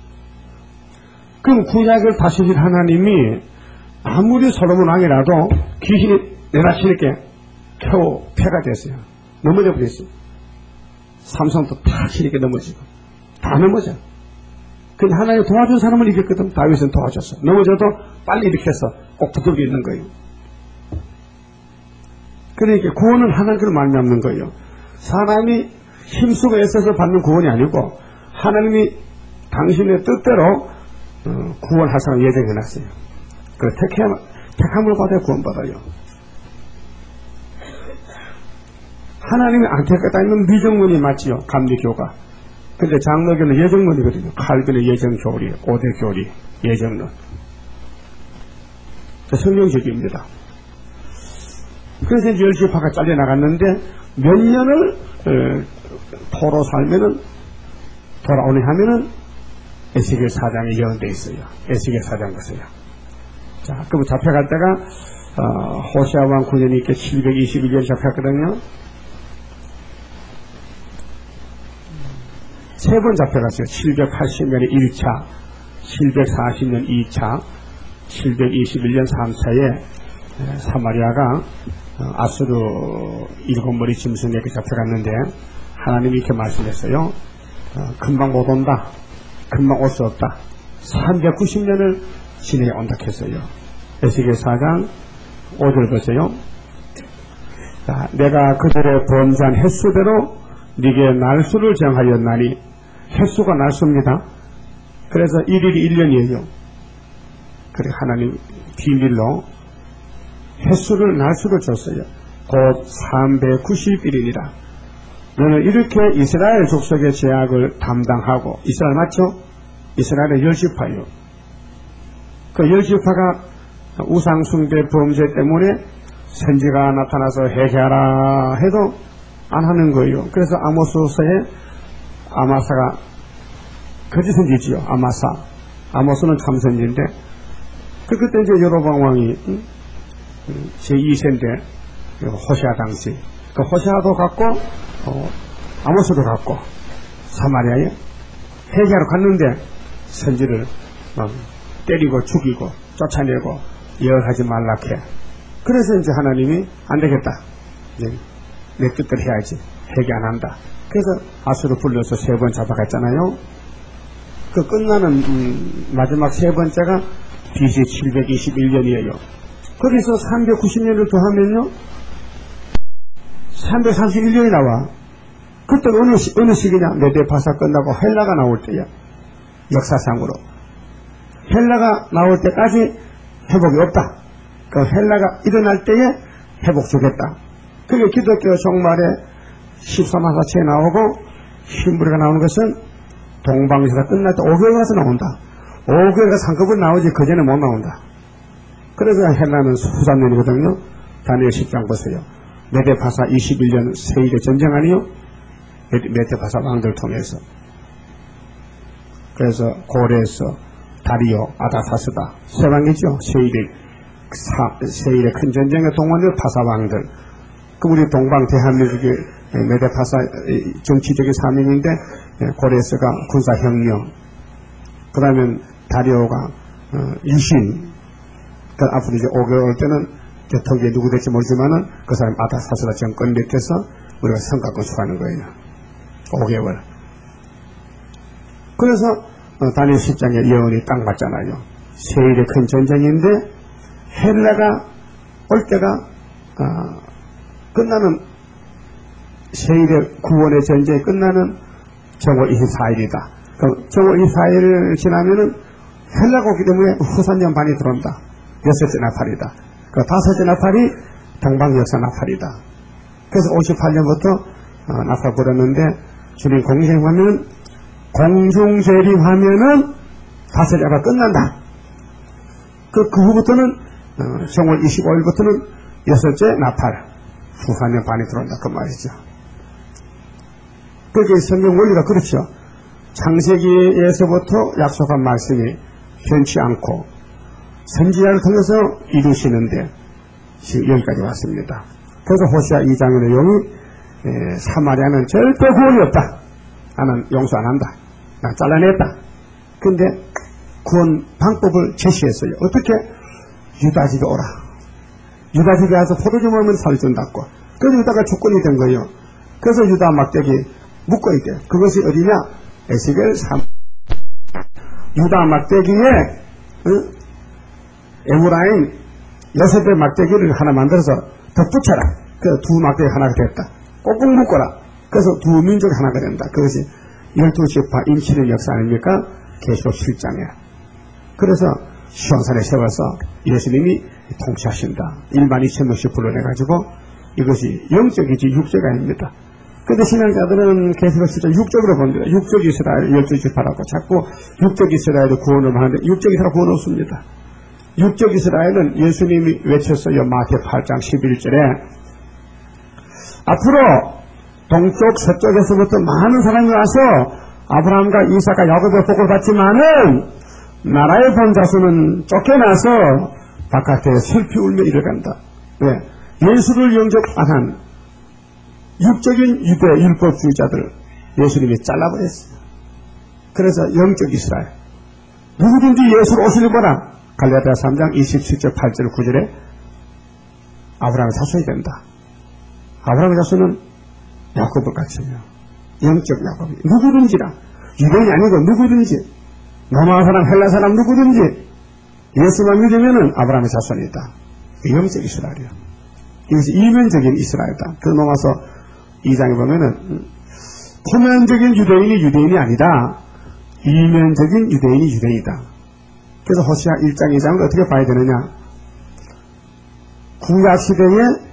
그럼 구약을 다스릴 하나님이 아무리 솔로몬 왕이라도 귀신이 내다치니까 겨우 패가 됐어요. 넘어져 버렸어요. 삼손도 다 치니까 넘어지고 다 넘어져. 근데 하나님 도와준 사람은 이겼거든. 다윗은 도와줬어. 넘어져도 빨리 일으켜서 꼭 붙들고 있는 거예요. 그러니까 구원은 하나님으로 말미암는 거예요. 사람이 힘쓰고 애써서 받는 구원이 아니고 하나님이 당신의 뜻대로 구원할 사람 예정해놨어요. 그래 택함을 받아야 구원받아요. 하나님이 안 택했다면 미정론이 맞지요. 감리교가. 근데 장로교는 예정론이거든요. 칼빈의 예정교리, 오대교리, 예정론. 성경적입니다. 그래서 이제 열지파가 잘려나갔는데 몇 년을 포로 살면은 돌아오니 하면은 에스겔 4장에 예언되어 있어요. 에스겔 4장 보세요. 자, 그럼 잡혀갈 때가 호시아 왕 9년이 있게 721년 잡혔거든요. 세 번 잡혀갔어요. 780년에 1차, 740년 2차, 721년 3차에 사마리아가 아수르 7머리 짐승에게 잡혀갔는데 하나님이 이렇게 말씀했어요. 금방 못 온다. 금방 올 수 없다. 390년을 지내야 온다 했어요. 에스겔 4장 5절 보세요. 자, 내가 그들의 범죄한 횟수대로 네게 날수를 정하였나니, 횟수가 날수입니다. 그래서 1일이 1년이에요. 그래 하나님 비밀로 횟수를 날수를 줬어요. 곧 390일이니라. 너는 이렇게 이스라엘 족속의 죄악을 담당하고, 이스라엘 맞죠? 이스라엘의 10지파요. 그 10지파가 우상숭배 범죄 때문에 선지가 나타나서 회개하라 해도 안 하는 거예요. 그래서 아모스서에 아마사가 거짓 선지지요. 아모스는 참선지인데, 그때 이제 여로보암 왕이 제2세인데 호시아 당시 그 호시아도 갔고 아모스도 갔고 사마리아에 회개하러 갔는데 선지를 때리고 죽이고 쫓아내고 예언하지 말라 해. 그래서 이제 하나님이 안 되겠다. 이제 내 뜻대로 해야지. 회개 안 한다. 그래서 아수르 불러서 3번 잡아갔잖아요. 그 끝나는 마지막 3번째가 BC 721년이에요. 거기서 390년을 더하면요 331년이 나와. 그때 어느 시기냐? 메데파사 끝나고 헬라가 나올 때야. 역사상으로 헬라가 나올 때까지 회복이 없다. 그 헬라가 일어날 때에 회복 주겠다. 그게 기독교 종말에 14마사체에 나오고 흰불이가 나오는 것은 동방에서 끝날 때 5개월 가서 나온다. 5개월가 상급을 나오지 그 전에 못 나온다. 그래서 헬라는 후산년이거든요. 다니엘 10장 보세요. 메데파사 21년 세일의 전쟁 아니요? 메데파사 왕들 통해서. 그래서 고레에서 다리오, 아다사스다. 세 왕이죠. 세일의 큰 전쟁에 동원된 파사 왕들. 그 우리 동방 대한민국의 메데파사 정치적인 사명인데 고레스가 군사혁명. 그 다음에 다리오가 이신. 그 앞으로 이제 5개월 올 때는 대통령이 누구 될지 모르지만은 그 사람 아다사스다 정권 밑에서 우리가 성과권 수하는 거예요. 5개월. 그래서 다니엘 10장의 예언이 딱 맞잖아요. 세일의 큰 전쟁인데 헬라가 올 때가 끝나는 세일의 구원의 전쟁이 끝나는 정월 24일이다. 그럼 정월 24일을 지나면은 헬라가 오기 때문에 후산년 반이 들어온다. 6째 나팔이다. 그 5째 나팔이 동방 역사 나팔이다. 그래서 58년부터 나팔 불었는데 주님 공생하면 공중재림하면은 5째가 끝난다. 그 후부터는 정월 25일부터는 6째 나팔 후산년 반이 들어온다. 그 말이죠. 그게 성경 원리가 그렇죠. 창세기에서부터 약속한 말씀이 변치 않고 선지자를 통해서 이루시는데 지금 여기까지 왔습니다. 그래서 호시아 2장의 내용이 사마리아는 절대 구원이 없다. 나는 용서 안 한다. 난 잘라냈다. 근데 구원 방법을 제시했어요. 어떻게? 유다 집에 오라. 유다 집에 와서 포도주 먹으면 살준다고. 그래서 유다가 주권이 된 거예요. 그래서 유다 막대기 묶어야 돼. 그것이 어디냐? 에스겔 3. 유다 막대기에 에브라임 6대 막대기를 하나 만들어서 덧붙여라. 그 두 막대기 하나가 됐다. 꼭꼭 묶어라. 그래서 두 민족이 하나가 된다. 그것이 12지파 인치는 역사 아닙니까? 계시록 7장이야. 그래서 시온산에 세워서 예수님이 통치하신다. 12,000명씩 불러내가지고 이것이 영적이지 육적 아닙니다. 근데 신앙자들은 계시록 7장 육적으로 봅니다. 육적 이스라엘 12지파라고 자꾸 육적 이스라엘의 구원을 하는데 육적 이스라엘 구원 없습니다. 육적 이스라엘은 예수님이 외쳤어요. 마태 8장 11절에 앞으로 동쪽 서쪽에서부터 많은 사람이 와서 아브라함과 이삭과 야곱의 복을 받지만은 나라의 본 자손은 쫓겨나서 바깥에 슬피 울며 이래간다. 왜? 예수를 영접 안 한 육적인 유대 율법주의자들 예수님이 잘라버렸어요. 그래서 영적 이스라엘. 누구든지 예수를 오시는 거라. 갈라디아 3장 27절 8절 9절에 아브라함의 자손이 된다. 아브라함의 자손은 야곱을 갖추며 영적 야곱이 누구든지라. 유대인이 아니고 누구든지 로마 사람 헬라 사람 누구든지 예수만 믿으면은 아브라함의 자손이다. 영적 이스라엘이야. 이것이 이면적인 이스라엘이다. 그 넘어서 2장에 보면은 표면적인 유대인이 유대인이 아니다. 이면적인 유대인이 유대인이다. 그래서 호시아 1장 2장을 어떻게 봐야 되느냐. 구약시대에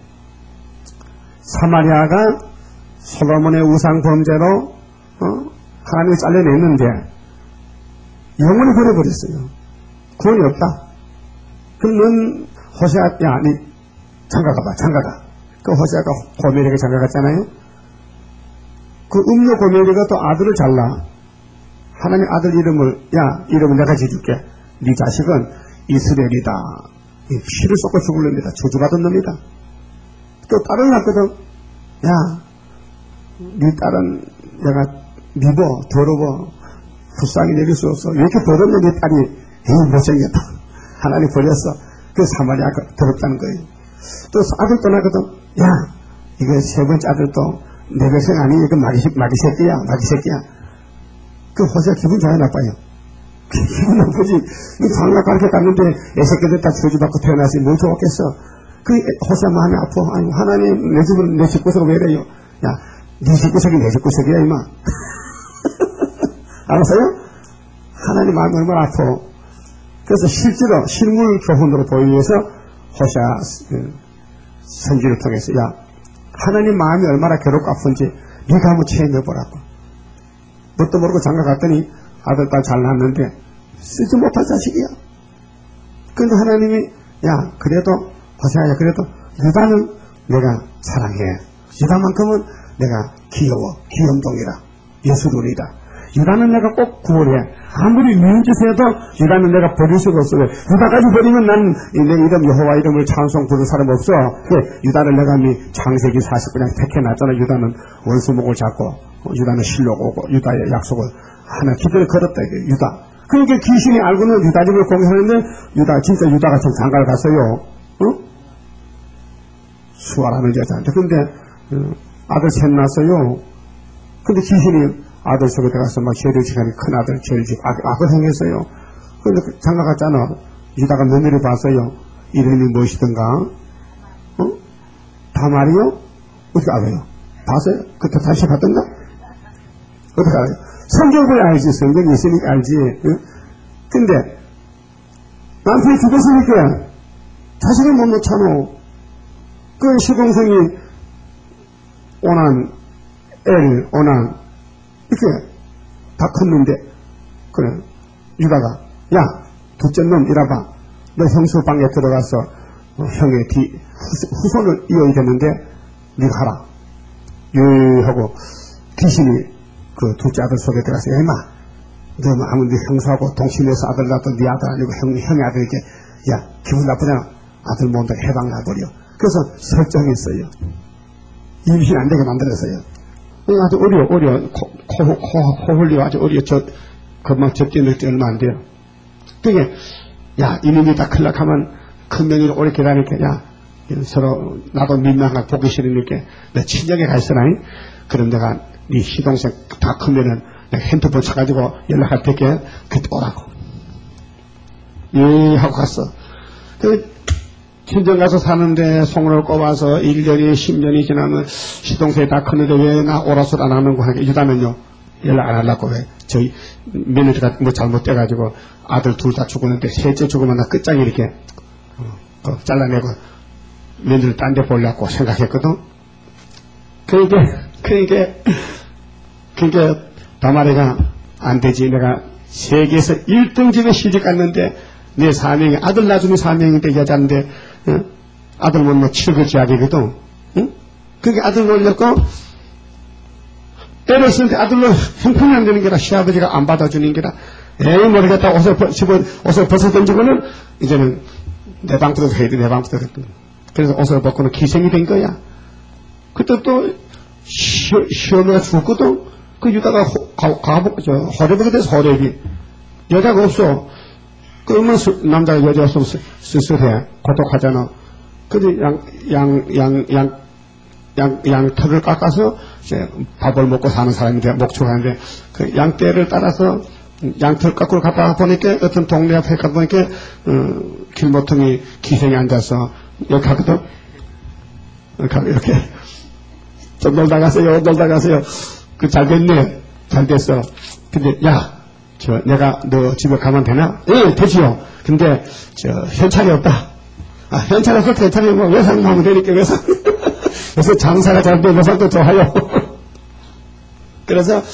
사마리아가 솔로몬의 우상 범죄로 하나님을 잘라냈는데 영원히 버려버렸어요. 구원이 없다. 그럼 넌 호시아 야 니 장가가봐 장가가. 그 호시아가 고멜에게 장가갔잖아요. 그 음료 고멜이가 또 아들을 잘라. 하나님 아들 이름을 내가 지어줄게. 네 자식은 이스라엘이다. 피를 쏟고 죽을 놈이다. 저주받은 놈이다. 또 딸을 낳거든. 야, 네 딸은 내가 미워, 더러워, 불쌍히 여길 수 없어. 왜 이렇게 더럽냐, 네 딸이. 에이, 못생겼다. 하나님 버렸어. 그 사마리아가 더럽다는 거예요. 또 아들 떠나거든. 야, 이거 세 번째 아들도 내 백성 아니, 이거 마귀 새끼야. 그 호시아 기분 좋아요, 나빠요? 기분 나쁘지. 이 장가 가르쳐 갔는데 애새끼들 다 저주받고 태어났으니 뭘 좋았겠어. 그 호시아 마음이 아파. 아니, 하나님 내 집은 내 집구석을 왜 이래요? 야, 네 집구석이 내 집구석이야, 이마. 알았어요? 하나님 마음이 얼마나 아파. 그래서 실제로 실물 교훈으로 보이기 위해서 호시아 선지를 통해서 야, 하나님 마음이 얼마나 괴롭고 아픈지 네가 한번 체험해보라고. 뭣도 모르고 장가 갔더니 아들, 딸 잘 낳았는데 쓰지 못할 자식이야. 그런데 하나님이 야, 그래도 호시아야, 그래도 유다는 내가 사랑해. 유다만큼은 내가 귀여워. 귀염둥이라. 예수론이다. 유다는 내가 꼭 구원해. 아무리 미운 짓 해도 유다는 내가 버릴 수가 없어. 유다까지 버리면 난 내 이름 여호와 이름을 찬송 부를 사람 없어. 유다를 내가 창세기 49장 택해놨잖아. 유다는 원수목을 잡고 유다는 실록 오고 유다의 약속을 하나 기도에 걸었다. 이게 유다. 그러니까 귀신이 알고는 유다 집을 공격하는데 진짜 유다가 좀 장가를 갔어요. 수아라는 여자한테. 근데 아들 셋 낳았어요. 근데 귀신이 아들 속에 들어가서 막 죄를지가니 큰 아들 죄를지고 악을 행했어요. 그런데 장가 갔잖아. 유다가 며느리 봤어요. 이름이 무엇이든가? 다말이요? 어떻게 알아요? 봤어요? 그때 다시 봤던가? 어떻게 알아요? 성경을 알지. 성경이 있으니까 알지. 근데 남편이 죽었으니까 자식을 못 놓잖아. 그 시동생이 오난 이렇게 다 컸는데, 그래, 유다가, 야, 둘째 놈, 이라봐. 너 형수 방에 들어가서, 형의 후손을 이어야겠는데, 네가 하라. 하고, 귀신이 그 둘째 아들 속에 들어가서, 야, 임마, 너 아무리 형수하고 동심에서 아들 낳던 네 아들 아니고 형의 아들에게, 야, 기분 나쁘잖아. 아들 못한다 해방 나버려. 그래서 설정했어요. 임신 안 되게 만들었어요. 아주 어려. 코 흘리고 아주 어려. 금방 접견될 때 얼마 안 돼요. 그게, 야, 이놈이 다 클락하면 큰 며느리 오래 기다리니까, 야, 서로, 나도 민망하고 보기 싫으니까, 내 친정에 가 있으라니. 그럼 내가, 네 시동생 다 크면은, 내가 핸드폰 쳐가지고 연락할 테니까, 그때 오라고. 하고 갔어. 친정 가서 사는데 송을 꼽아서 1년이 10년이 지나면 시동생이 다 컸는데 왜 나 오라소리 안 하는 거 하게 유다면요 연락 안 하려고 왜 저희 며느리가 뭐 잘못돼가지고 아들 둘 다 죽었는데 셋째 죽으면 나 끝장이 이렇게 잘라내고 며느리 딴 데 보려고 생각했거든. 그러니까 다말이가 안 되지. 내가 세계에서 1등집에 시집 갔는데 내 사명이 아들 낳아주는 사명인데 여자인데 아들 못 놓고 7글자리거든. 그게 아들 놀렸고 애를 쓰는데 아들로 형편이 안 되는 게라 시아버지가 안 받아주는 게라 에이 모르겠다 옷을 벗어 던지고는 이제는 내 방부터 해야 돼, 내 방부터. 그래서 옷을 벗고는 기생이 된 거야. 그때 또 시어머니가 죽었거든. 그 유다가 호렙이 돼서 호렙이. 여자가 없어. 그러면 남자가 여자 없으면 쓸쓸해. 고독하잖아. 근데 양털을 깎아서 이제 밥을 먹고 사는 사람인데, 목축하는데, 그 양떼를 따라서 양털 깎으러 갔다 보니까 어떤 동네 앞에 가다 보니까, 길모퉁이 기생이 앉아서, 여기 가거든? 이렇게. 좀 놀다 가세요, 놀다 가세요. 잘 됐네. 잘 됐어. 근데, 야, 내가 너 집에 가면 되나? 예, 되지요. 근데, 현찰이 없다. 현찰 없을 때 현찰이 뭐 외상만 하면 되니까 외상. 그래서 장사가 잘 돼, 외상도 좋아요. 그래서,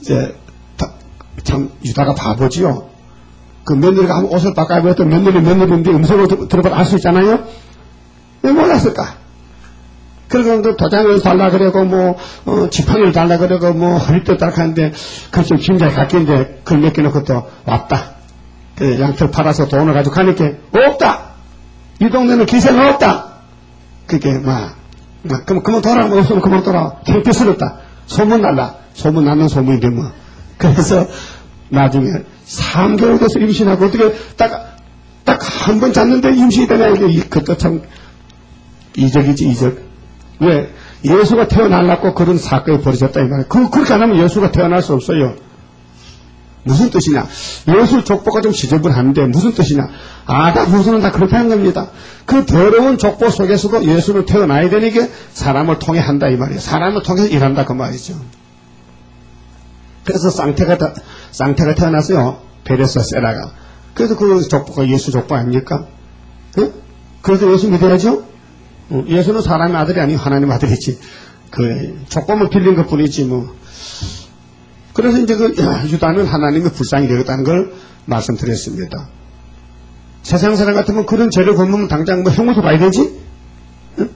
참, 유다가 바보지요. 그 며느리가 한번 옷을 바꿔 입었던 며느리인데 음성을 들어봐도 알 수 있잖아요? 왜 몰랐을까? 그러고 도장을 달라 그러고 지팡이를 달라 그러고 허리도 딱 하는데 그좀 굉장히 가까운데 그걸 맡겨놓고 또 왔다. 그 양털 팔아서 돈을 가지고 가니까 없다. 이 동네는 기세가 없다. 그게 그만 돌아 없으면 그만 돌아. 창피스럽다. 소문 날라. 소문 나는 소문인데 뭐. 그래서 나중에 3개월 돼서 임신하고 어떻게 딱 한 번 잤는데 임신이 되냐 이게 그것도 참 이적이지 이적. 왜? 예수가 태어나려고 그런 사건이 벌어졌다 이 말이에요. 그렇게 안 하면 예수가 태어날 수 없어요. 무슨 뜻이냐? 예수 족보가 좀 지저분한데 무슨 뜻이냐? 아담 후손은 다 그렇게 한 겁니다. 그 더러운 족보 속에서도 예수는 태어나야 되니까 사람을 통해 한다 이 말이에요. 사람을 통해서 일한다 그 말이죠. 그래서 쌍태가 태어났어요. 베레스 세라가. 그래서 그 족보가 예수 족보 아닙니까? 네? 그래서 예수 믿어야죠? 예수는 사람의 아들이 아니고 하나님 아들이지. 족보만 빌린 것 뿐이지 뭐. 그래서 이제 유다는 하나님의 불쌍히 되겠다는 걸 말씀드렸습니다. 세상 사람 같으면 그런 죄를 범하면 당장 형무소 가야 되지? 응?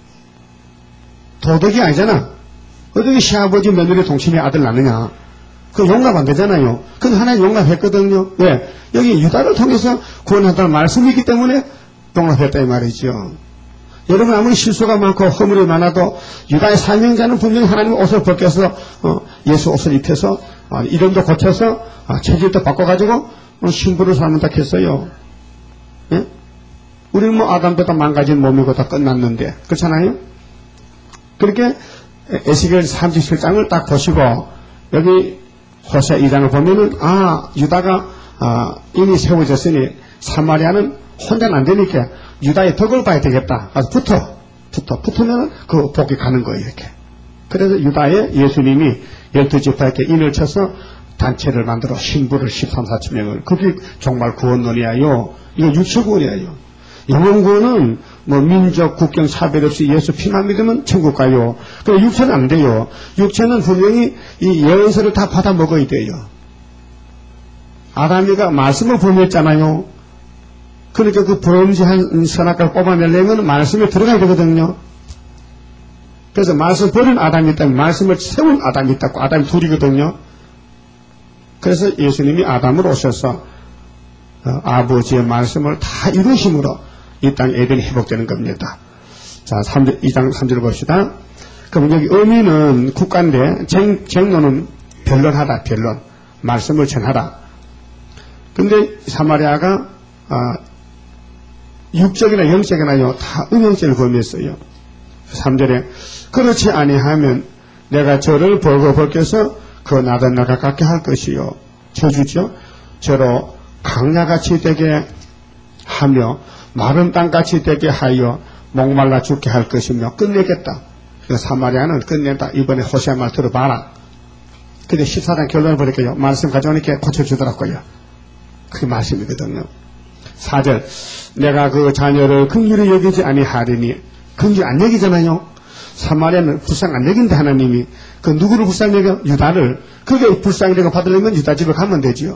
도덕이 아니잖아. 어떻게 시아버지 며느리 동침의 아들 낳느냐. 그 용납 안 되잖아요. 근데 하나님 용납했거든요. 왜? 여기 유다를 통해서 구원한다는 말씀이 있기 때문에 용납했다 이 말이죠. 여러분 아무리 실수가 많고 허물이 많아도 유다의 사명자는 분명히 하나님의 옷을 벗겨서 예수 옷을 입혀서 이름도 고쳐서 체질도 바꿔가지고 신부를 살면 다 했어요. 예? 우리는 아담보다 망가진 몸이고 다 끝났는데 그렇잖아요. 그렇게 에스겔 37장을 딱 보시고 여기 호세 2장을 보면은 유다가 이미 세워졌으니 사마리아는 혼자는 안 되니까 유다의 덕을 봐야 되겠다. 그래서 붙으면 그 복이 가는 거예요, 이렇게. 그래서 유다의 예수님이 12지파에게 인을 쳐서 단체를 만들어 신부를 13, 14명을. 그게 정말 구원론이에요. 이거 육체구원이에요. 영혼구원은 민족, 국경 차별 없이 예수 피만 믿으면 천국 가요. 그런데 육체는 안 돼요. 육체는 분명히 이 예언서를 다 받아 먹어야 돼요. 아담이가 말씀을 범했잖아요. 그러니까 그 범죄한 선악과를 뽑아내려면 말씀에 들어가야 되거든요. 그래서 말씀 버린 아담이 있다면 말씀을 세운 아담이 있다고 아담이 둘이거든요. 그래서 예수님이 아담으로 오셔서 아버지의 말씀을 다 이루심으로 이 땅 에덴이 회복되는 겁니다. 자, 2장 3절을 봅시다. 그럼 여기 의미는 국가인데 쟁론은 변론하다, 변론. 말씀을 전하다. 근데 사마리아가 육적이나 영적이나요 다 음영죄를 범했어요. 3절에 그렇지 아니하면 내가 저를 벌거 벗겨서 그 나던 날 가깝게 할 것이요. 저주죠. 저로 강야같이 되게 하며 마른 땅같이 되게 하여 목말라 죽게 할 것이며 끝내겠다. 사마리아는 끝낸다. 이번에 호세아 말 들어봐라. 근데 14장 결론을 보니까요. 말씀 가져오니까 고쳐주더라고요. 그게 말씀이거든요. 4절 내가 그 자녀를 긍휼히 여기지 아니하리니 긍휼히 안 여기잖아요. 사마리아는 불쌍히 안 여긴다 하나님이. 그 누구를 불쌍히 여겨? 유다를. 그게 불쌍히 여겨 받으려면 유다 집에 가면 되지요.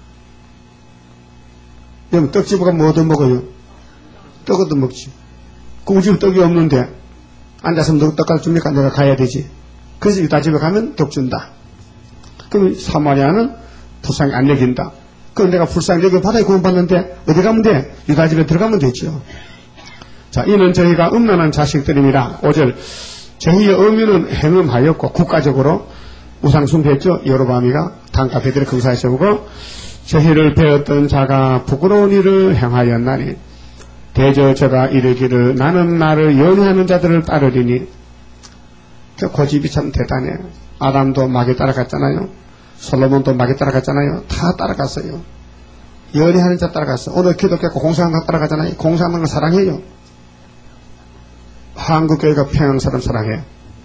여러분 떡집에 가면 뭐 얻어 먹어요? 떡 얻어 먹지. 그 우리 집 떡이 없는데 앉아서 떡 줍니까? 내가 가야 되지. 그래서 유다 집에 가면 떡 준다. 그럼 사마리아는 불쌍히 안 여긴다. 그럼 내가 불쌍히 여기 바다에 구원받는데 어디 가면 돼? 유다 집에 들어가면 되죠. 자, 이는 저희가 음란한 자식들입니다. 5절. 저희의 의미는 행음하였고 국가적으로 우상숭배했죠. 여로보암이가 단가 베드를 금사에 세우고 저희를 배웠던 자가 부끄러운 일을 행하였나니 대저 저가 이르기를 나는 나를 연애하는 자들을 따르리니. 그 고집이 참 대단해요. 아담도 마귀 따라갔잖아요. 솔로몬도 마귀 따라갔잖아요. 다 따라갔어요. 연애하는 자 따라갔어. 오늘 기독교가 공사하는 거 따라가잖아요. 공사하는 거 사랑해요. 한국교회가 평양 사람 사랑해요.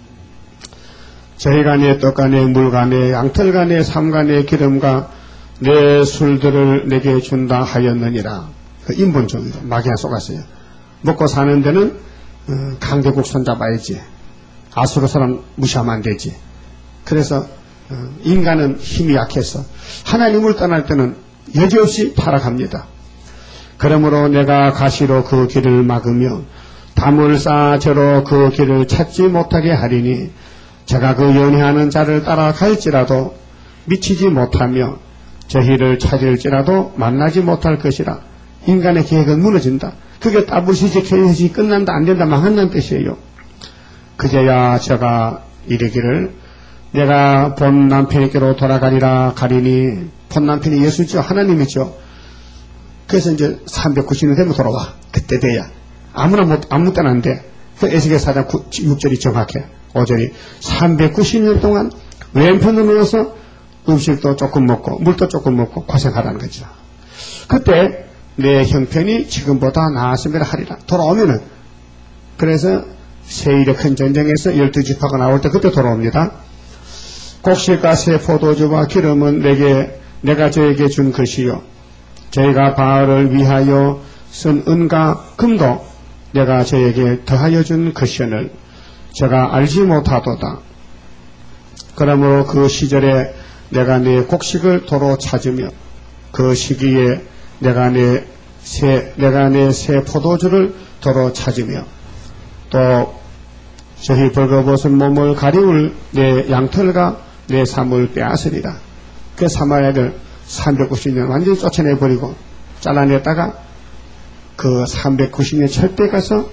저희가 내 떡과 내 물과 내 양털과 내 삶과 내 기름과 내 술들을 내게 준다 하였느니라. 그 인본주의로 마귀가 속았어요. 먹고 사는 데는 강대국 손잡아야지. 아수르 사람 무시하면 안 되지. 그래서 인간은 힘이 약해서 하나님을 떠날 때는 여지없이 타락합니다. 그러므로 내가 가시로 그 길을 막으며 담을 쌓아 저로 그 길을 찾지 못하게 하리니 제가 그 연애하는 자를 따라갈지라도 미치지 못하며 저희를 찾을지라도 만나지 못할 것이라. 인간의 계획은 무너진다. 그게 따블시지 계획이 끝난다 안된다 망한다는 뜻이에요. 그제야 제가 이르기를 내가 본 남편에게로 돌아가리라 가리니. 본 남편이 예수죠. 하나님이죠. 그래서 이제 390년 되면 돌아와. 그때 돼야. 아무 때나 안 돼. 그 에스겔 4장 6절이 정확해. 5절이 390년 동안 왼편으로 누워서 음식도 조금 먹고 물도 조금 먹고 고생하라는 거죠. 그때 내 형편이 지금보다 나았음이라 하리라. 돌아오면은. 그래서 세일의 큰 전쟁에서 12지파가 나올 때 그때 돌아옵니다. 곡식과 새 포도주와 기름은 내가 저에게 준 것이요 저희가 바알을 위하여 쓴 은과 금도 내가 저에게 더하여 준 것이오늘 제가 알지 못하도다. 그러므로 그 시절에 내가 내 곡식을 도로 찾으며 그 시기에 내가 내 새 포도주를 도로 찾으며 또 저희 벌거벗은 몸을 가리울 내 양털과 내 삶을 빼앗으리라. 그 사마리아를 390년 완전히 쫓아내버리고 잘라냈다가 그 390년 절대 가서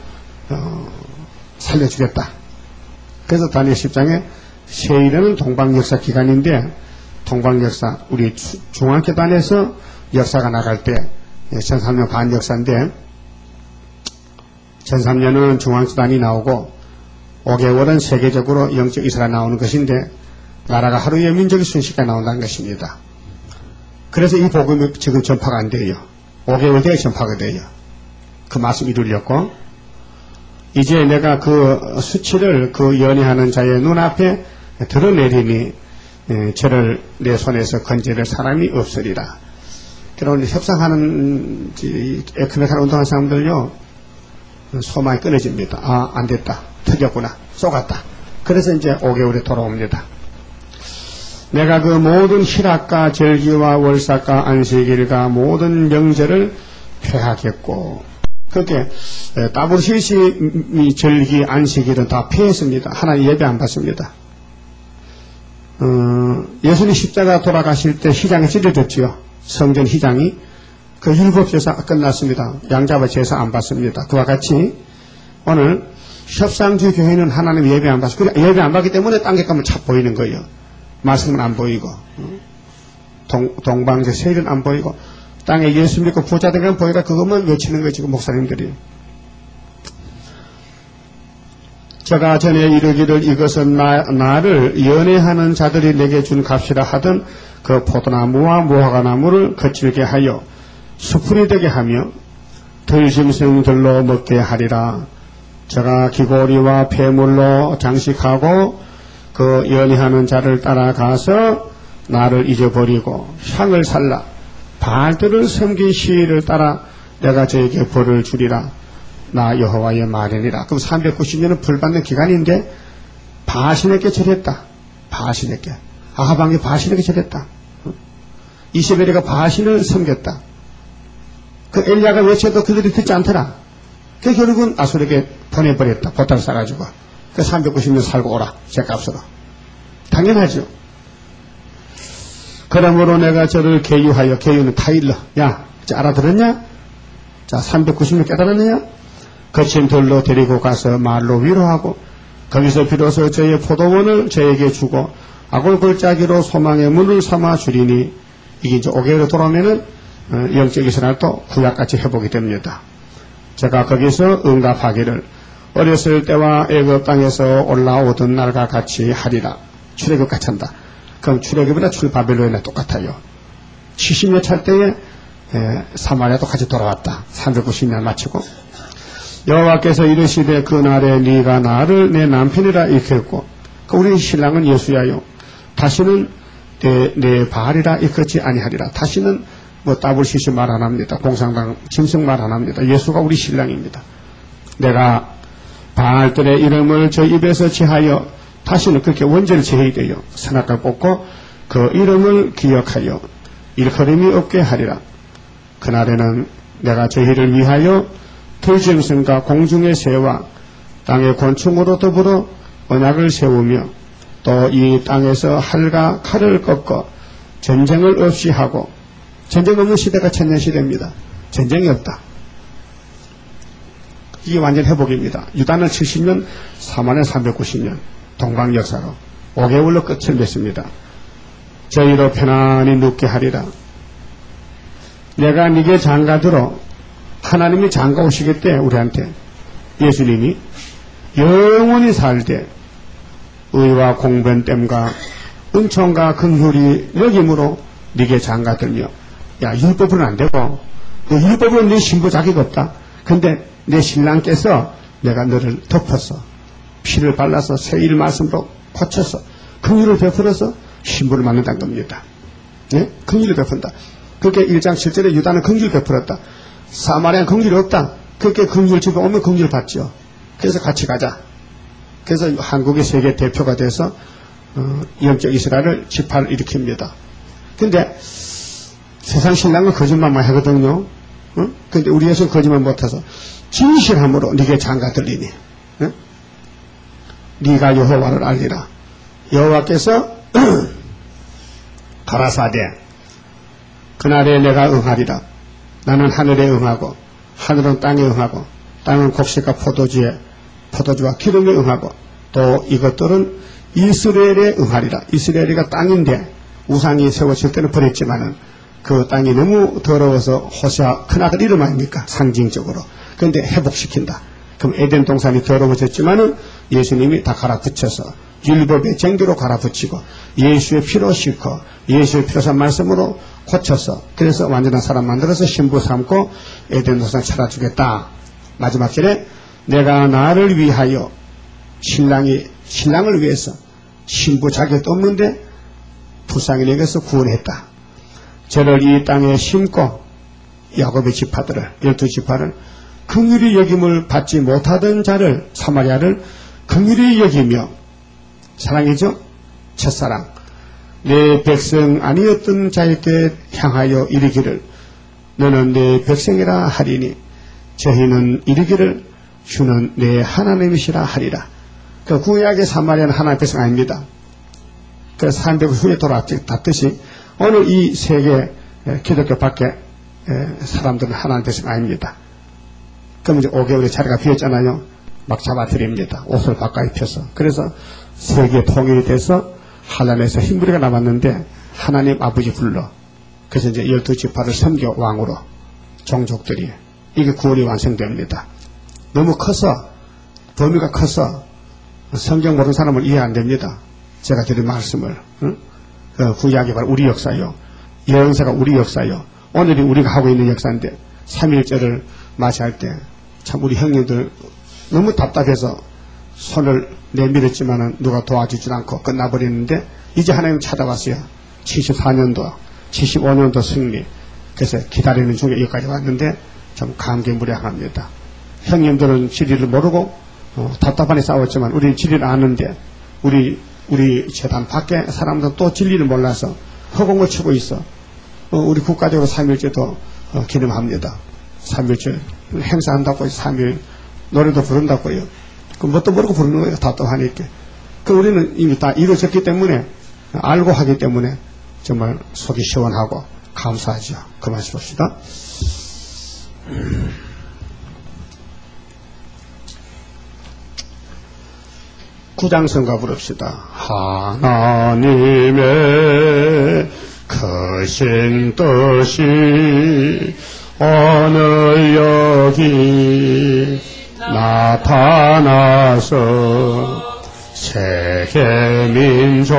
살려주겠다. 그래서 다니엘 10장에 세일은 동방역사 기간인데 동방역사 우리 중앙교 단에서 역사가 나갈 때 1003년 반 역사인데 1003년은 중앙수단이 나오고 5개월은 세계적으로 영적 이사가 나오는 것인데 나라가 하루에 민족이 순식간에 나온다는 것입니다. 그래서 이 복음이 지금 전파가 안 돼요. 5개월 뒤에 전파가 돼요. 그 말씀이 이루어졌고 이제 내가 그 수치를 그 연애하는 자의 눈앞에 드러내리니 저를 내 손에서 건져낼 사람이 없으리라. 그러니 협상하는 에크메카를 운동하는 사람들요 소망이 끊어집니다. 아, 안 됐다. 틀렸구나. 쏘갔다. 그래서 이제 5개월에 돌아옵니다. 내가 그 모든 희락과 절기와 월삭과 안식일과 모든 명절을 폐하겠고 그렇게 따블시시 절기 안식일은 다 폐했습니다. 하나님 예배 안 받습니다. 예수님 십자가 돌아가실 때 휘장이 찢어졌지요. 성전 휘장이 그 율법 제사 끝났습니다. 양잡아 제사 안 받습니다. 그와 같이 오늘 협상주의 교회는 하나님 예배 안 받습니다. 예배 안 받기 때문에 딴 게 가면 차 보이는 거예요. 말씀은 안 보이고 동방제 세일은 안 보이고 땅에 예수 믿고 부자 된 건 보이가 그것만 외치는 거지 목사님들이. 제가 전에 이르기를 이것은 나를 연애하는 자들이 내게 준 값이라 하던 그 포도나무와 무화과나무를 거칠게 하여 수풀이 되게 하며 들짐승들로 먹게 하리라. 제가 기고리와 폐물로 장식하고 그 연애하는 자를 따라가서 나를 잊어버리고 향을 살라 바알들을 섬긴 시위를 따라 내가 저에게 벌을 주리라. 나 여호와의 말이니라. 그럼 390년은 벌받는 기간인데 바알신에게 절했다. 바알신에게 아하방이 바알신에게 절했다. 이세벨이가 바알신을 섬겼다. 그 엘리야가 외쳐도 그들이 듣지 않더라. 그 결국은 아수르에게 보내버렸다. 보따리 싸가지고 그 390년 살고 오라. 제 값으로. 당연하죠. 그러므로 내가 저를 계유하여, 계유는 타일러. 야, 알아들었냐? 자, 390명 깨달았느냐? 거친 돌로 데리고 가서 말로 위로하고, 거기서 비로소 저의 포도원을 저에게 주고, 아골골짜기로 소망의 문을 삼아 주리니, 이게 이제 5개월로 돌아오면은, 영적인 생활도 구약같이 회복이 됩니다. 제가 거기서 응답하기를, 어렸을 때와 애굽 땅에서 올라오던 날과 같이 하리라. 출애굽 같이 한다. 그럼 출애굽이나 출바벨론이나 똑같아요. 70년 찰 때에 사마리아도 같이 돌아왔다. 390년 마치고 여호와께서 이르시되 그날에 네가 나를 내 남편이라 일컫고, 우리 신랑은 예수야요. 다시는 내 바알이라 일컫지 아니하리라. 다시는 WCC 말 안 합니다. 공산당 짐승 말 안 합니다. 예수가 우리 신랑입니다. 내가 바알들의 이름을 저 입에서 제하여 다시는 그렇게 원죄를 제해야 돼요. 선악을 뽑고 그 이름을 기억하여 일컬음이 없게 하리라. 그날에는 내가 저희를 위하여 들짐승과 공중의 새와 땅의 곤충으로 더불어 언약을 세우며 또 이 땅에서 활과 칼을 꺾어 전쟁을 없이 하고, 전쟁 없는 시대가 천년시대입니다. 전쟁이 없다. 이게 완전 회복입니다. 유다는 70년, 사마리아는 390년 동방 역사로 5개월로 끝을 맺습니다. 저희로 편안히 눕게 하리라. 내가 네게 장가들어, 하나님이 장가 오시겠대. 우리한테 예수님이 영원히 살되 의와 공변됨과 은총과 긍휼이 여김으로 네게 장가들며, 야, 율법은 안 되고, 율법은 네 신부 자기가 없다. 근데 내 신랑께서 내가 너를 덮어서 피를 발라서 새일 말씀으로 고쳐서 긍휼을 베풀어서 신부를 만든다는 겁니다. 네? 긍휼을 베푼다. 그렇게 1장 7절에 유다는 긍휼을 베풀었다. 사마리아는 긍휼이 없다. 그렇게 긍휼 집에 오면 긍휼을 받죠. 그래서 같이 가자. 그래서 한국의 세계 대표가 돼서 영적 이스라엘을 지파를 일으킵니다. 근데 세상 신랑은 거짓말만 하거든요. 근데 우리 예수는 거짓말 못해서 진실함으로 네게 장가 들리니, 네가 여호와를 알리라. 여호와께서 가라사대 그날에 내가 응하리라. 나는 하늘에 응하고 하늘은 땅에 응하고 땅은 곡식과 포도주와 기름에 응하고 또 이것들은 이스라엘에 응하리라. 이스라엘이가 땅인데 우상이 세워질 때는 버렸지만은 그 땅이 너무 더러워서 호세아 크나글 이름 아닙니까? 상징적으로. 그런데 회복시킨다. 그럼 에덴 동산이 더러워졌지만은 예수님이 다 갈아붙여서 율법의 쟁기로 갈아붙이고 예수의 피로 씻고 예수의 피로산 말씀으로 고쳐서, 그래서 완전한 사람 만들어서 신부 삼고 에덴 동산 차려주겠다. 마지막 절에 내가 나를 위하여, 신랑을 위해서 신부 자격도 없는데 불쌍인에게서 구원했다. 저를 이 땅에 심고 야곱의 지파들을, 12지파를 긍휼히 여김을 받지 못하던 자를, 사마리아를 긍휼히 여기며, 사랑이죠? 첫사랑. 내 백성 아니었던 자에게 향하여 이르기를 너는 내 백성이라 하리니 저희는 이르기를 주는 내 하나님이시라 하리라. 그 구약의 사마리아는 하나님의 백성 아닙니다. 그래서 300년 후에 돌아왔듯이 오늘 이 세계 기독교 밖에 사람들은 하나님의 백성 아닙니다. 그럼 이제 5개월의 자리가 비었잖아요. 막 잡아드립니다. 옷을 바꿔 입혀서. 그래서 세계 통일이 돼서 한란에서 흰무리가 남았는데 하나님 아버지 불러. 그래서 이제 12지파를 섬겨 왕으로 종족들이. 이게 구원이 완성됩니다. 너무 커서, 범위가 커서 성경 모르는 사람은 이해 안 됩니다. 제가 드린 말씀을. 구약이 바로 우리 역사요. 예언서가 우리 역사요. 오늘이 우리가 하고 있는 역사인데 3.1절을 맞이할 때 참 우리 형님들 너무 답답해서 손을 내밀었지만은 누가 도와주지 않고 끝나버리는데 이제 하나님 찾아왔어요. 74년도, 75년도 승리. 그래서 기다리는 중에 여기까지 왔는데 좀 감개무량합니다. 형님들은 진리를 모르고 답답하게 싸웠지만 우리는 진리를 아는데 우리 재단 밖에 사람들은 또 진리를 몰라서 허공을 치고 있어. 우리 국가적으로 3.1절도 기념합니다. 3.1절 행사한다고 3.1 노래도 부른다고요. 그 뭣도 모르고 부르는 거예요. 답답하니까. 그 우리는 이미 다 이루어졌기 때문에, 알고 하기 때문에 정말 속이 시원하고 감사하죠. 그 말씀 봅시다. 구장성가 부릅시다. 하나님의 크신 뜻이 오늘 여기 나타나서 세계 민족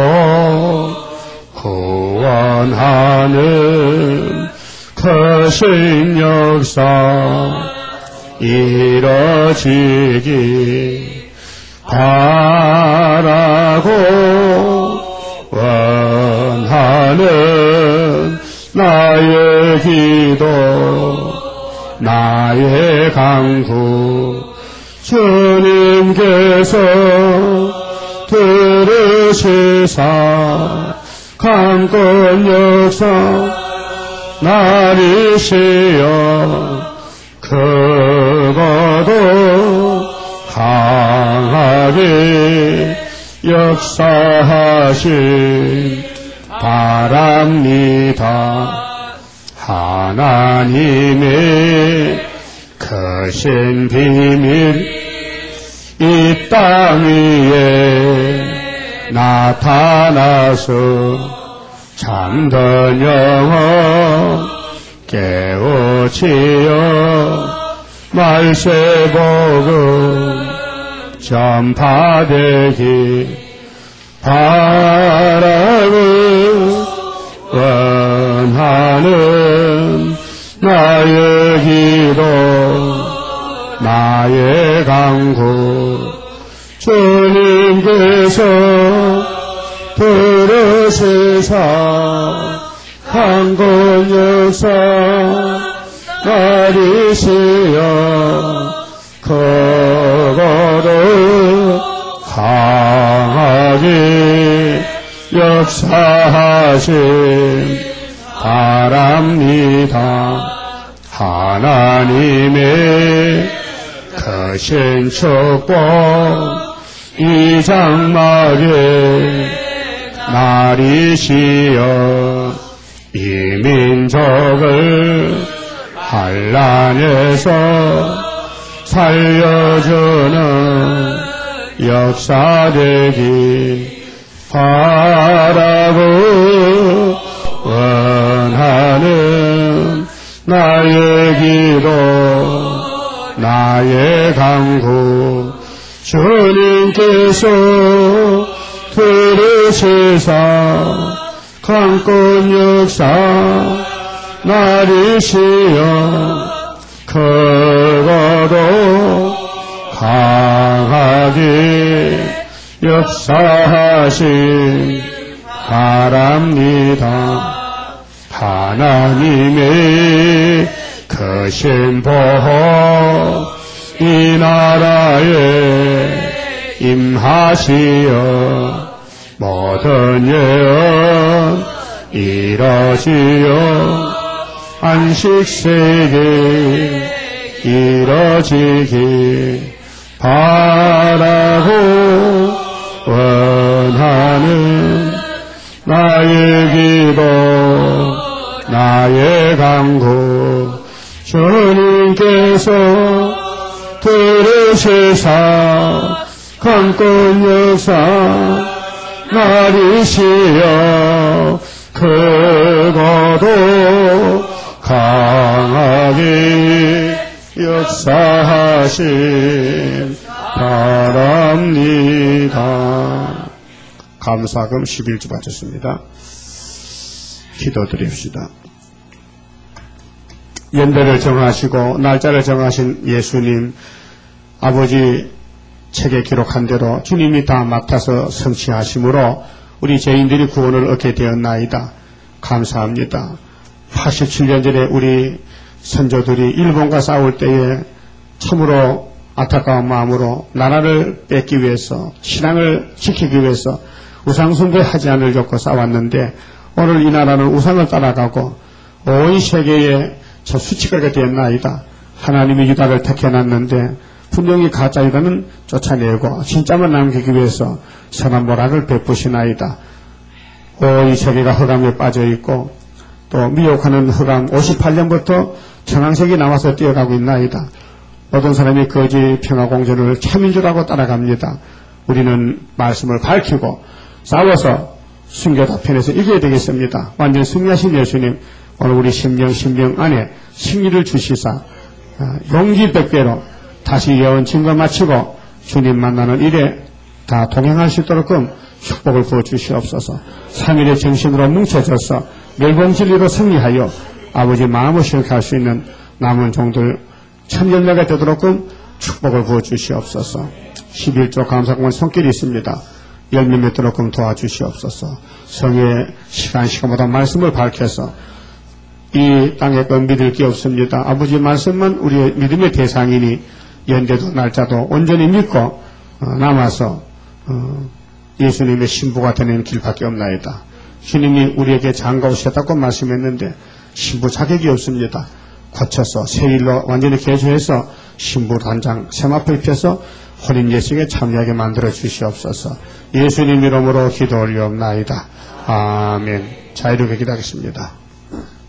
구원하는 크신 역사 이뤄지기 바라고 원하는 나의 기도 나의 간구 주님께서 들으시사 강권 역사 나리시여 그거도 강하게 역사하신 바랍니다. 하나님의 크신 비밀 이 땅 위에 나타나서 잠든 영혼 깨우치어 말세복음 전파되기 바라고 원하는 나의 기도 나의 간구 주님께서 들으시사 강권 역사 나리시여 그거를 강하게 역사하신 바랍니다. 하나님의 크신 축복 이 장막에 나리시여 이 민족을 환난에서 살려주는 역사되기 바라고 원하는 나의 기도 나의 간구 주님께서 들으시사 강권 역사 나리시여 그거도 강하게 역사하신 바랍니다. 하나님의 크신 보호 이 나라에 임하시어 모든 예언 이뤄지어 안식세계 이뤄지기 바라고 원하는 나의 기도 나의 간구 주님께서 들으시사 강권 역사 나리시여 그거도 강하게 역사하신 바랍니다. 감사금 11주 바쳤습니다. 기도드립시다. 연배를 정하시고 날짜를 정하신 예수님 아버지 책에 기록한 대로 주님이 다 맡아서 성취하심으로 우리 죄인들이 구원을 얻게 되었나이다. 감사합니다. 87년 전에 우리 선조들이 일본과 싸울 때에 참으로 안타까운 마음으로 나라를 뺏기 위해서 신앙을 지키기 위해서 우상숭배하지 않으려고 싸웠는데 오늘 이 나라는 우상을 따라가고 온 세계에 저 수치가게 되었나이다. 하나님이 유다를 택해놨는데 분명히 가짜 유다는 쫓아내고 진짜만 남기기 위해서 선한 모락을 베푸시나이다. 이 세계가 흑암에 빠져 있고 또 미혹하는 흑암 58년부터 청황색이 나와서 뛰어가고 있나이다. 어떤 사람이 거짓 평화공존을 참인 줄 알고 따라갑니다. 우리는 말씀을 밝히고 싸워서 순교다편에서 이겨야 되겠습니다. 완전 승리하신 예수님, 오늘 우리 심령 안에 승리를 주시사 용기 100배로 다시 예언 증거 마치고 주님 만나는 일에 다 동행할 수 있도록 축복을 부어주시옵소서. 3일의 정신으로 뭉쳐져서 멸공진리로 승리하여 아버지 마음을 시원케 수 있는 남은 종들 천열매가 되도록 축복을 부어주시옵소서. 11조 감사공원 손길이 있습니다. 열매 맺도록 도와주시옵소서. 성의 시간보다 말씀을 밝혀서 이 땅에 믿을 게 없습니다. 아버지 말씀만 우리의 믿음의 대상이니 연대도 날짜도 온전히 믿고 남아서 예수님의 신부가 되는 길밖에 없나이다. 주님이 우리에게 장가 오셨다고 말씀했는데 신부 자격이 없습니다. 고쳐서 새 일로 완전히 개조해서 신부 단장 세마포 입혀서 혼인 예식에 참여하게 만들어 주시옵소서. 예수님 이름으로 기도 올리옵나이다. 아멘. 자유롭게 기도하겠습니다.